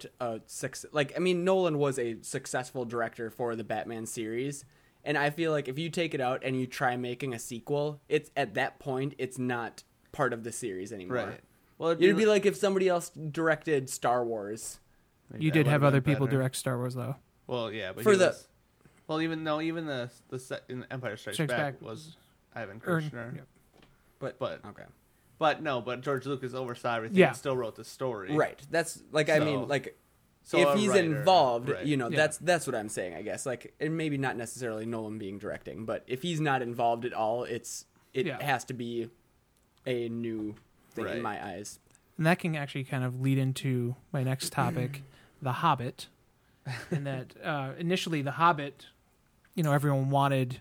Nolan was a successful director for the Batman series, and I feel like if you take it out and you try making a sequel, it's at that point it's not part of the series anymore. right. Well, It'd be like if somebody else directed Star Wars. You did have other people direct Star Wars though. Well, yeah, but For he the- was, well, even the Empire Strikes Back was Ivan Kershner, Yep. but Okay. but George Lucas oversaw everything. Yeah. And still wrote the story. Right. That's like I mean like So if a he's writer, involved, right. Yeah. that's what I'm saying, I guess. Like, and maybe not necessarily Nolan being directing, but if he's not involved at all, it Yeah. has to be a new thing Right. in my eyes. And that can actually kind of lead into my next topic, The Hobbit. In that initially, The Hobbit, everyone wanted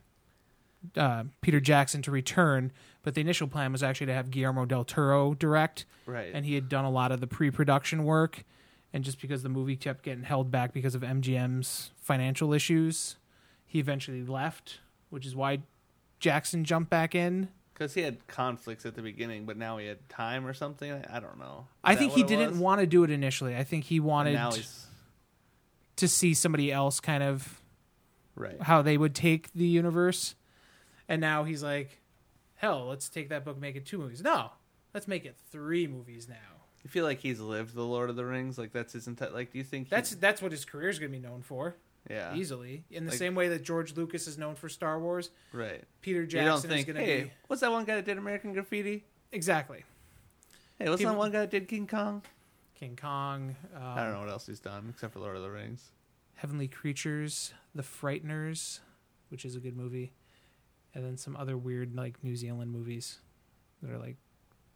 Peter Jackson to return, but the initial plan was actually to have Guillermo del Toro direct. Right. And he had done a lot of the pre-production work. And just because the movie kept getting held back because of MGM's financial issues, he eventually left, which is why Jackson jumped back in. Because he had conflicts at the beginning, but now he had time or something. I don't know. I think he didn't want to do it initially. I think he wanted Now he's to see somebody else kind of right. how they would take the universe. And now he's like, hell, let's take that book and make it 2 movies. No, let's make it 3 movies now. You feel like he's lived the Lord of the Rings? Like that's his entire. Like, do you think That's what his career is going to be known for. Yeah. Easily. In the Like- same way that George Lucas is known for Star Wars, Right. Peter You don't Jackson is think, going to hey, be. what's that one guy that did American Graffiti? Exactly. Hey, what's People- that one guy that did King Kong? King Kong. I don't know what else he's done except for Lord of the Rings. Heavenly Creatures, The Frighteners, which is a good movie. And then some other weird, like, New Zealand movies that are, like,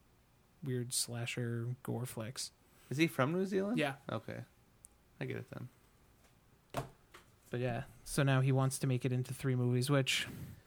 weird slasher gore flicks. Is he from New Zealand? Yeah. Okay. I get it then. But yeah, so now he wants to make it into 3 movies, which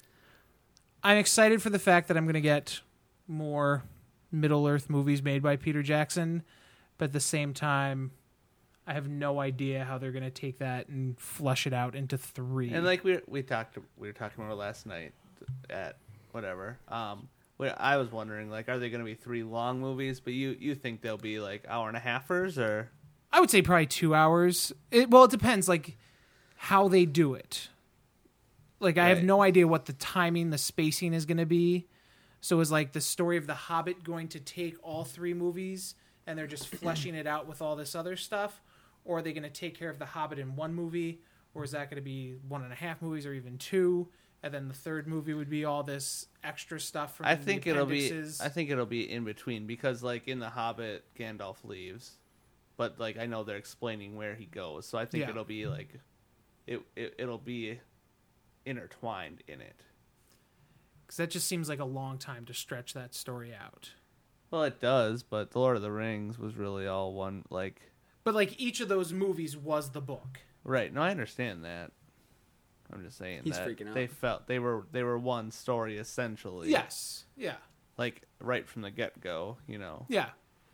I'm excited for the fact that I'm going to get more Middle-earth movies made by Peter Jackson, but at the same time, I have no idea how they're going to take that and flesh it out into 3. And like we were talking about it last night at whatever. Where I was wondering, like, are they going to be 3 long movies? But you think they'll be like hour and a halfers, or I would say probably 2 hours. It depends, like, how they do it. Like, I have Right. no idea what the timing, the spacing is going to be. So is, like, the story of The Hobbit going to take all 3 movies and they're just fleshing it out with all this other stuff? Or are they going to take care of The Hobbit in 1 movie? Or is that going to be 1.5 movies or even 2? And then the 3rd movie would be all this extra stuff from I the think appendices? it'll be in between because like in The Hobbit, Gandalf leaves, but like I know they're explaining where he goes, so I think Yeah. it'll be like it'll be intertwined in it. Because that just seems like a long time to stretch that story out. Well, it does, but The Lord of the Rings was really all one, like... But, like, each of those movies was the book. Right, no, I understand that. I'm just saying He's that freaking out. they felt they were one story, essentially. Yes. Yeah. Like, right from the get-go, you know. Yeah.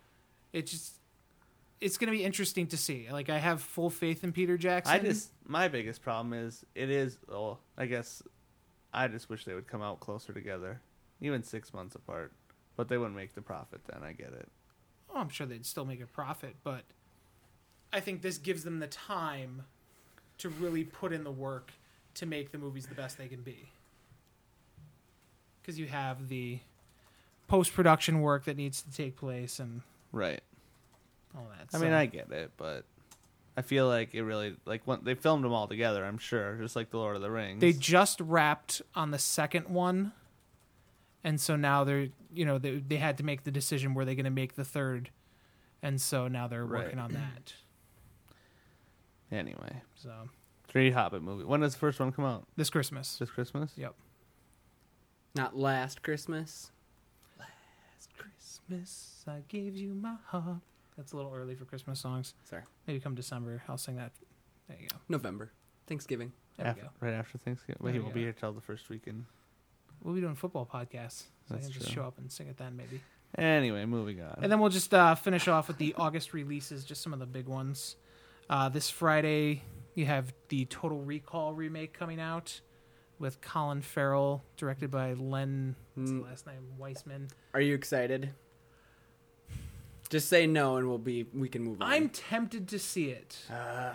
It's going to be interesting to see. Like, I have full faith in Peter Jackson. My biggest problem is, I guess, I just wish they would come out closer together. Even 6 months apart. But they wouldn't make the profit then. I get it. Oh, I'm sure they'd still make a profit, but I think this gives them the time to really put in the work to make the movies the best they can be. Because you have the post-production work that needs to take place and Right. all that. I mean, I get it, but I feel like it really like when they filmed them all together. I'm sure, just like the Lord of the Rings. They just wrapped on the second one, and so now they had to make the decision were they going to make the third, and so now they're working on that. Anyway, So 3 Hobbit movie. When does the first one come out? this Christmas. This Christmas? Yep. Not last Christmas. Last Christmas, I gave you my heart. That's a little early for Christmas songs. Sorry. Maybe come December, I'll sing that. There you go. November. Thanksgiving. There we go. Right after Thanksgiving. Well, There he we won't go. be here till the first weekend. We'll be doing football podcasts, so I That's can just true. show up and sing it then, maybe. Anyway, moving on. And then we'll just finish off with the August releases, just some of the big ones. This Friday, you have the Total Recall remake coming out with Colin Farrell, directed by Len, what's the last name? Weissman. Are you excited? Just say no, and we can move on. I'm tempted to see it. Ugh.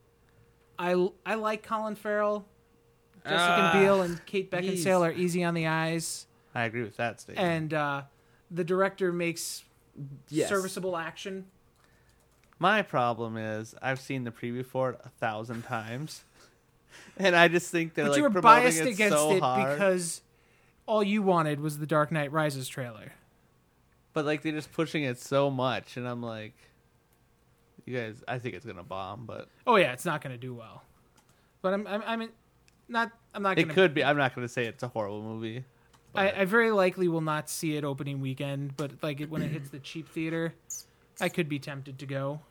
I like Colin Farrell. Jessica Biel and Kate Beckinsale are easy on the eyes. I agree with that statement. And the director makes Yes. serviceable action. My problem is I've seen the preview for it 1,000 times, and I just think they're But like you were promoting biased it against so it hard. because all you wanted was the Dark Knight Rises trailer. But like they're just pushing it so much, and I'm like, you guys, I think it's gonna bomb, but Oh yeah, it's not going to do well. But I'm not going it to. could be. I'm not gonna say it's a horrible movie. But I very likely will not see it opening weekend, but like when it hits the cheap theater, I could be tempted to go.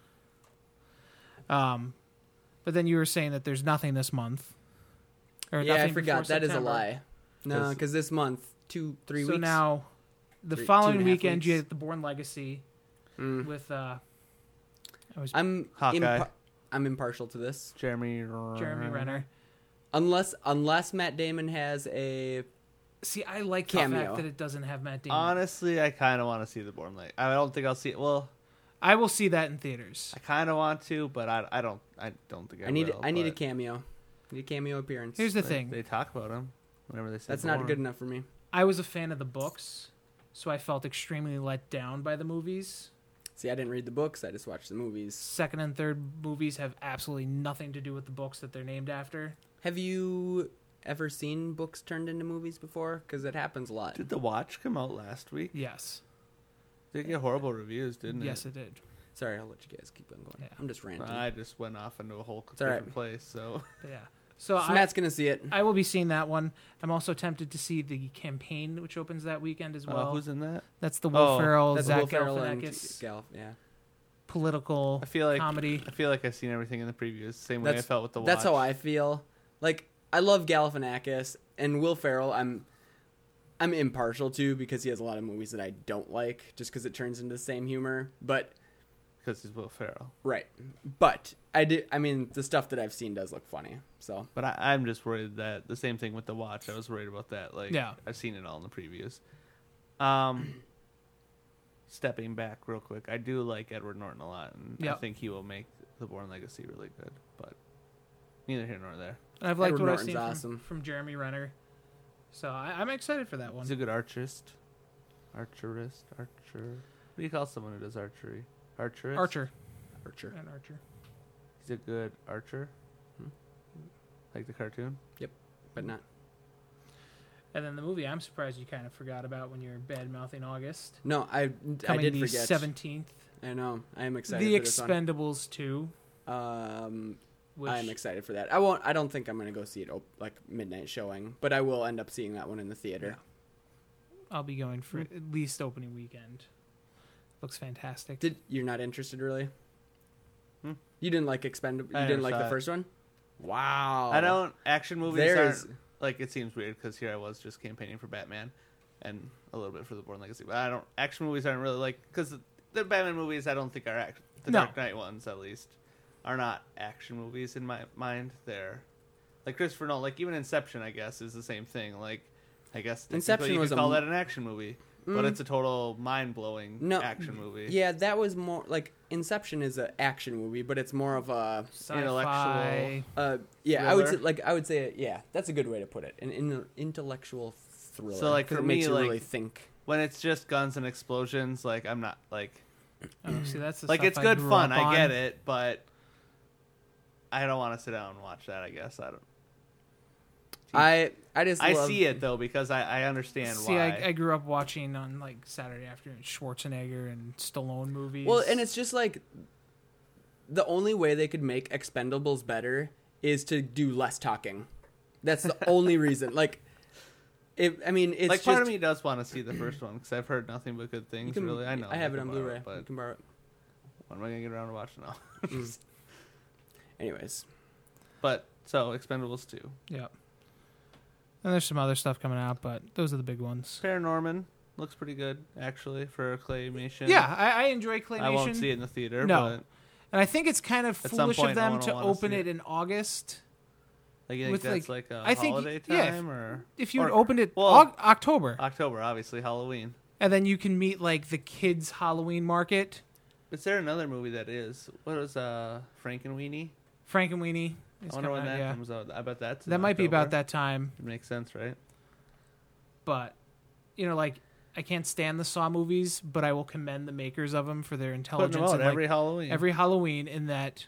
But then you were saying that there's nothing this month. Or Yeah, I nothing forgot. before That is a September. lie. No, 'Cause- because this month, 2-3 So weeks. now, the 2.5 following weekend, you weeks. have the Bourne Legacy Mm. with I'm Hawkeye. I'm impartial to this. Jeremy Renner. Unless Matt Damon has a See, I like the Cameo. fact that it doesn't have Matt Damon. Honestly, I kind of want to see the Bourne Light. I don't think I'll see it. Well, I will see that in theaters. I kind of want to, but I don't think I will, I need a but cameo. I need a cameo appearance. Here's the they- thing. They talk about him whenever they say That's not Bourne. good enough for me. I was a fan of the books, so I felt extremely let down by the movies. See, I didn't read the books. I just watched the movies. Second and third movies have absolutely nothing to do with the books that they're named after. Have you ever seen books turned into movies before? Because it happens a lot. Did The Watch come out last week? Yes. They get horrible reviews, didn't Yes, it? it did. Sorry, I'll let you guys keep on going. Yeah. I'm just ranting. I just went off into a whole It's all right. different place. So But yeah. So So Matt's gonna see it. I will be seeing that one. I'm also tempted to see the campaign, which opens that weekend as well. who's in that? That's the Will Oh, Ferrell, That's Zach Will Ferrell and Galifianakis Yeah. political I feel like comedy. I feel like I've seen everything in the previews. Same way I That's- felt with The Watch. That's how I feel. Like, I love Galifianakis and Will Ferrell. I'm impartial to because he has a lot of movies that I don't like, just because it turns into the same humor. But because he's Will Ferrell. right, but I mean, the stuff that I've seen does look funny. So But I'm just worried that the same thing with The Watch. I was worried about that. Like, Yeah. I've seen it all in the previews. Stepping back real quick, I do like Edward Norton a lot, and I Yep. think he will make The Bourne Legacy really good. But neither here nor there. And I've liked Edward what I've Norton's seen awesome. from Jeremy Renner. So I'm excited for that one. He's a good archerist. Archerist? Archer. What do you call someone who does archery? Archerist? Archer. Archer. And Archer. He's a good archer. Hmm. Like the cartoon? But not. And then the movie I'm surprised you kind of forgot about when you were bad mouthing August. No, I Coming did the forget. 17th. I know. I am excited The for this Expendables 2. one. Which I am excited for that. I don't think I'm gonna go see it like midnight showing, but I will end up seeing that one in the theater. I'll be going for at least opening weekend. Looks fantastic. You're not interested really? Hmm? You didn't like Expendables? I You didn't never like the saw it. first one? Wow. I don't. Action movies There's aren't. Like, it seems weird because here I was just campaigning for Batman and a little bit for the Bourne Legacy. But I don't. Action movies aren't really like. Because the Batman movies, I don't think are action. The No. Dark Knight ones, at least, are not action movies in my mind. They're. Like Christopher Nolan, like even Inception, I guess, is the same thing. Like, I guess Inception you was could a call m- that an action movie. but it's a total mind-blowing No. action movie. Yeah, that was more like Inception is an action movie, but it's more of a Sci-fi. yeah. Thriller? I would say yeah. That's a good way to put it. An intellectual thriller. So, like, 'cause for it makes me, you like, really think. When it's just guns and explosions, like I'm not like Oh, see, that's the like stuff it's I good grew fun. up I on. get it, but I don't want to sit down and watch that. I guess I don't. I just I love, see it though because I understand See, why. I grew up watching on like Saturday afternoon Schwarzenegger and Stallone movies. Well, and it's just like the only way they could make Expendables better is to do less talking. That's the only reason. Like, it's like just, part of me does want to see the first one because I've heard nothing but good things. you can, Really, I know. I have it on can borrow Blu-ray. You but can borrow it. when am I gonna get around to watching now? Anyways, But so Expendables 2, yeah. And there's some other stuff coming out, but those are the big ones. Paranorman looks pretty good actually for claymation. Yeah, I enjoy claymation. I won't see it in the theater. No. But And I think it's kind of At some foolish of point, I them wanna to wanna open see it it. in August. like you think with, that's like- like a I think- holiday yeah, time or If you had Or- opened it well- October, October, obviously Halloween. and then you can meet like the kids' Halloween market, Is there another movie that is? What was Frankenweenie? Frankenweenie. I is wonder coming when out, that yeah. comes out. I bet that's in That might be about October. that time, It makes sense, right? but like I can't stand the Saw movies, but I will commend the makers of them for their Putting intelligence them out and like, every Halloween. every Halloween in that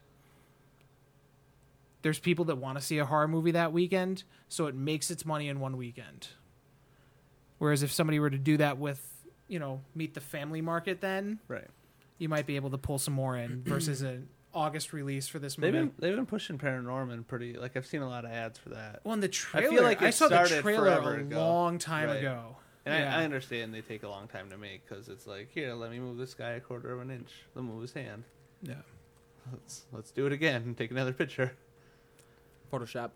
there's people that want to see a horror movie that weekend, so it makes its money in one weekend. Whereas if somebody were to do that with, Meet the Family Market, then right. you might be able to pull some more in versus an August release for this movie. They've been pushing Paranorman pretty. Like I've seen a lot of ads for that. Well, in the trailer, feel like I it saw the started trailer forever a ago. long time Right. ago. And Yeah. I understand they take a long time to make because it's like, here, let me move this guy a quarter of an inch. They'll move his hand. Yeah. Let's do it again and take another picture. Photoshop.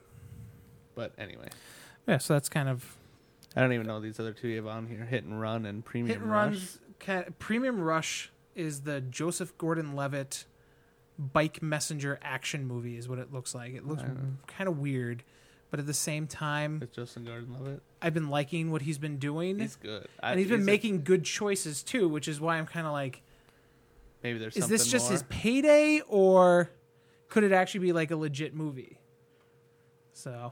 But anyway, Yeah, so that's kind of I don't even know these other two you have on here: Hit and Run and Premium Hit and Rush. Run's Premium Rush is the Joseph Gordon-Levitt bike messenger action movie is what it looks like. It looks kind of weird, but at the same time, With Justin Gordon-Levitt. I've been liking what he's been doing. He's good. And he's been making good choices too, which is why I'm kind of like, maybe there's is something this just more. his payday or could it actually be like a legit movie? So.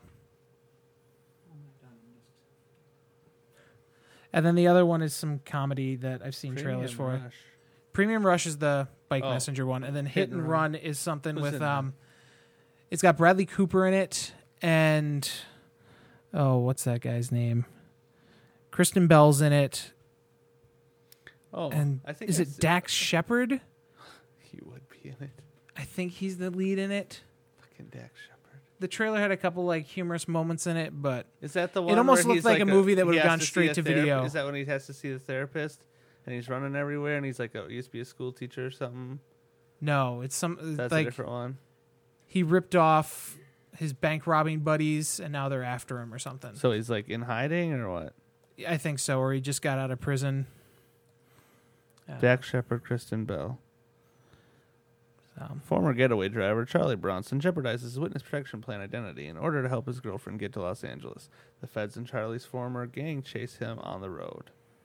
And then the other one is some comedy that I've seen trailers for. Rush. Premium Rush is the bike Oh. messenger one, and then Hit and Run is something Who's with in that? it's got Bradley Cooper in it and what's that guy's name? Kristen Bell's in it, Oh, and I think is I've it seen- Dax Shepard? He would be in it. I think he's the lead in it. Fucking Dax Shepard. The trailer had a couple like humorous moments in it, but Is that the one? almost where looked he's like a movie that he would've has gone see straight a to video. Is that when he has to see the therapist and he's running everywhere and he's like used to be a school teacher or something? no, it's some That's a like different one. he ripped off his bank robbing buddies and now they're after him or something. So he's like in hiding or what? I think so, or he just got out of prison. Dax Shepard, Kristen Bell. So, Former getaway driver Charlie Bronson jeopardizes his witness protection plan identity in order to help his girlfriend get to Los Angeles. The feds and Charlie's former gang chase him on the road.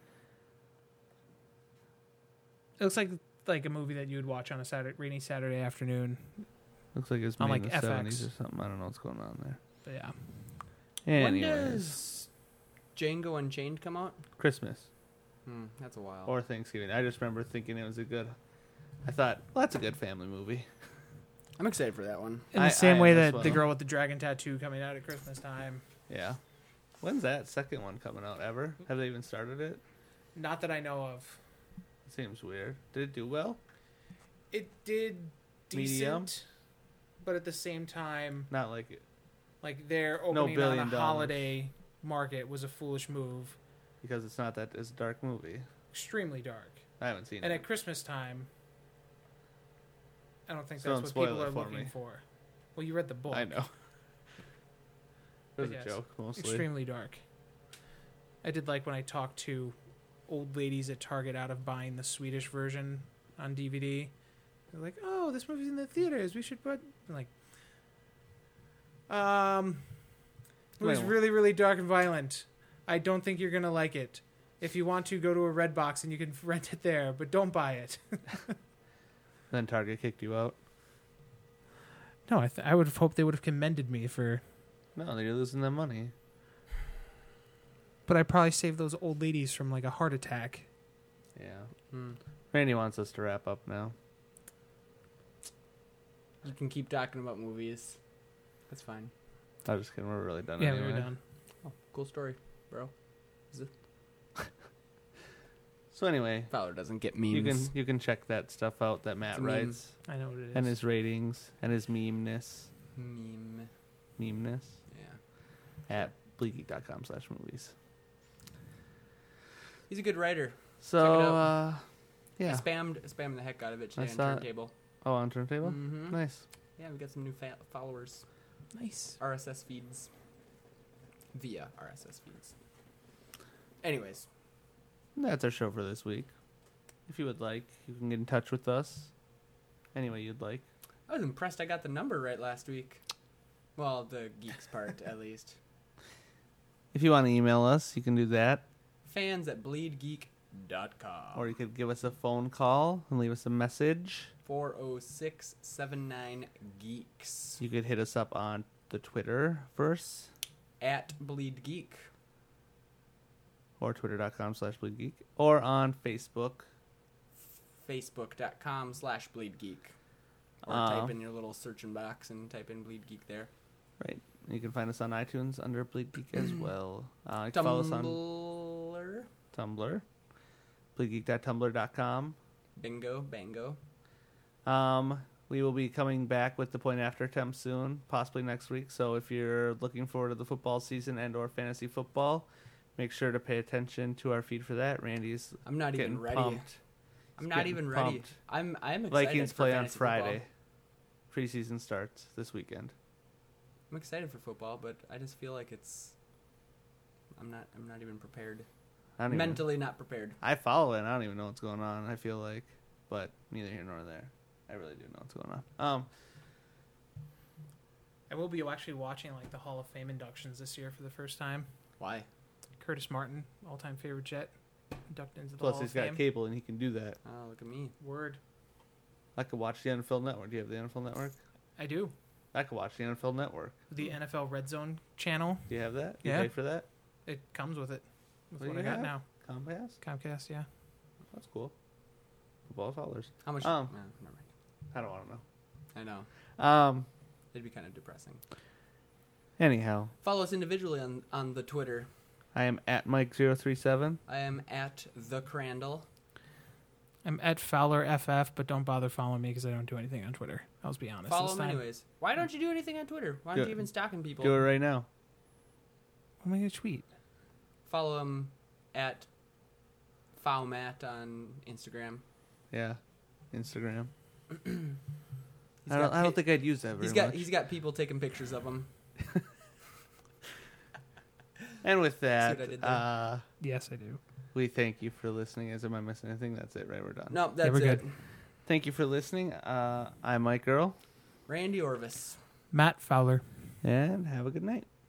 it looks like a movie that you would watch on a rainy Saturday afternoon. Looks like it's On, made like, in the FX. 70s or something. I don't know what's going on there. But yeah, When Anyways, does Django Unchained come out? Christmas That's a while. or Thanksgiving. I just remember thinking it was a good. I thought, well, that's a good family movie. I'm excited for that one. in the I same am way as that well. the girl with the dragon tattoo coming out at Christmas time. Yeah. When's that second one coming out ever? Have they even started it? Not that I know of. It seems weird. Did it do well? It did decent, Medium? but at the same time, Not like it like their No opening on $billion a holiday market was a foolish move. because it's not that it's a dark movie. Extremely dark. I haven't seen And it. at Christmas time, I don't think So that's don't what spoil people it are for looking me. for. Well, you read the book. I know. It was But a yes, joke mostly. Extremely dark. I did like when I talked to old ladies at Target out of buying the Swedish version on DVD. They're like, "Oh, this movie's in the theaters. We should put." I'm like, it was Wait, really, really dark and violent. I don't think you're gonna like it. If you want to, go to a Redbox and you can rent it there, but don't buy it. Then Target kicked you out. No, I would have hoped they would have commended me for... No, you're losing that money. But I probably saved those old ladies from like a heart attack. Yeah. Randy wants us to wrap up now. You can keep talking about movies. That's fine. I'm just kidding. We're really done Yeah, anyway. we were done. Oh, cool story, bro. So anyway, Fowler doesn't get memes. you can check that stuff out that Matt It's a meme. writes. I know what it is. And his ratings and his memeness. Meme. Memeness. Yeah. At bleedgeek.com/movies. He's a good writer. So, Check it out. yeah. I spammed the heck out of it I today on saw it. Turntable. Oh, on Turntable? Mm-hmm. Nice. Yeah, we got some new followers. Nice. RSS feeds. Via RSS feeds. Anyways. That's our show for this week. If you would like, you can get in touch with us any way you'd like. I was impressed I got the number right last week. Well, the geeks part, at least. If you want to email us, you can do that. Fans at bleedgeek.com. Or you could give us a phone call and leave us a message. 406-79-GEEKS. You could hit us up on the Twitter first. At bleedgeek. Or twitter.com/bleedgeek. Or on Facebook. Facebook.com/bleedgeek. Or type in your little searching box and type in bleedgeek there. Right. You can find us on iTunes under Bleed Geek as well. You can follow us on Tumblr. bleedgeek.tumblr.com. Bingo, bango. We will be coming back with the Point After attempt soon, possibly next week. So if you're looking forward to the football season and or fantasy football, make sure to pay attention to our feed for that. Randy's I'm not getting even ready. pumped. I'm not even ready. pumped. I'm excited. Vikings for play on fantasy Friday. football. Preseason starts this weekend. I'm excited for football, but I just feel like I'm not even prepared. I don't even- Mentally not prepared. I follow it. And I don't even know what's going on. I feel like, but neither here nor there. I really do know what's going on. I will be actually watching like the Hall of Fame inductions this year for the first time. Why? Curtis Martin, all-time favorite Jet, inducted into the Plus, Hall he's of got Fame. cable and he can do that. Oh, look at me. Word. I could watch the NFL Network. Do you have the NFL Network? I do. I could watch the NFL Network. The NFL Red Zone channel. Do you have that? You Yeah. pay for that? It comes with it. With What do what I you got have? now. Comcast? Comcast, yeah. That's cool. Football dollars. How much? Um, no, never mind. I don't want to know. I know. It'd be kind of depressing. Anyhow, Follow us individually on the Twitter. I am at Mike037. I am at the Crandall. I'm at Fowler FF, but don't bother following me because I don't do anything on Twitter. I'll be honest. Follow this him time. anyways. Why don't you do anything on Twitter? Why Do aren't it. you even stalking people? Do it right now. I'm going to tweet. Follow him at FowMatt on Instagram. Yeah. Instagram. He's I got don't pi- think I'd use that very much. He's got people taking pictures of him. And with that, what I did there? Yes, I do. we thank you for listening. Am I missing anything? That's it, right? We're done. No, that's we're it. good. Thank you for listening. I'm Mike Earl. Randy Orvis. Matt Fowler. And have a good night.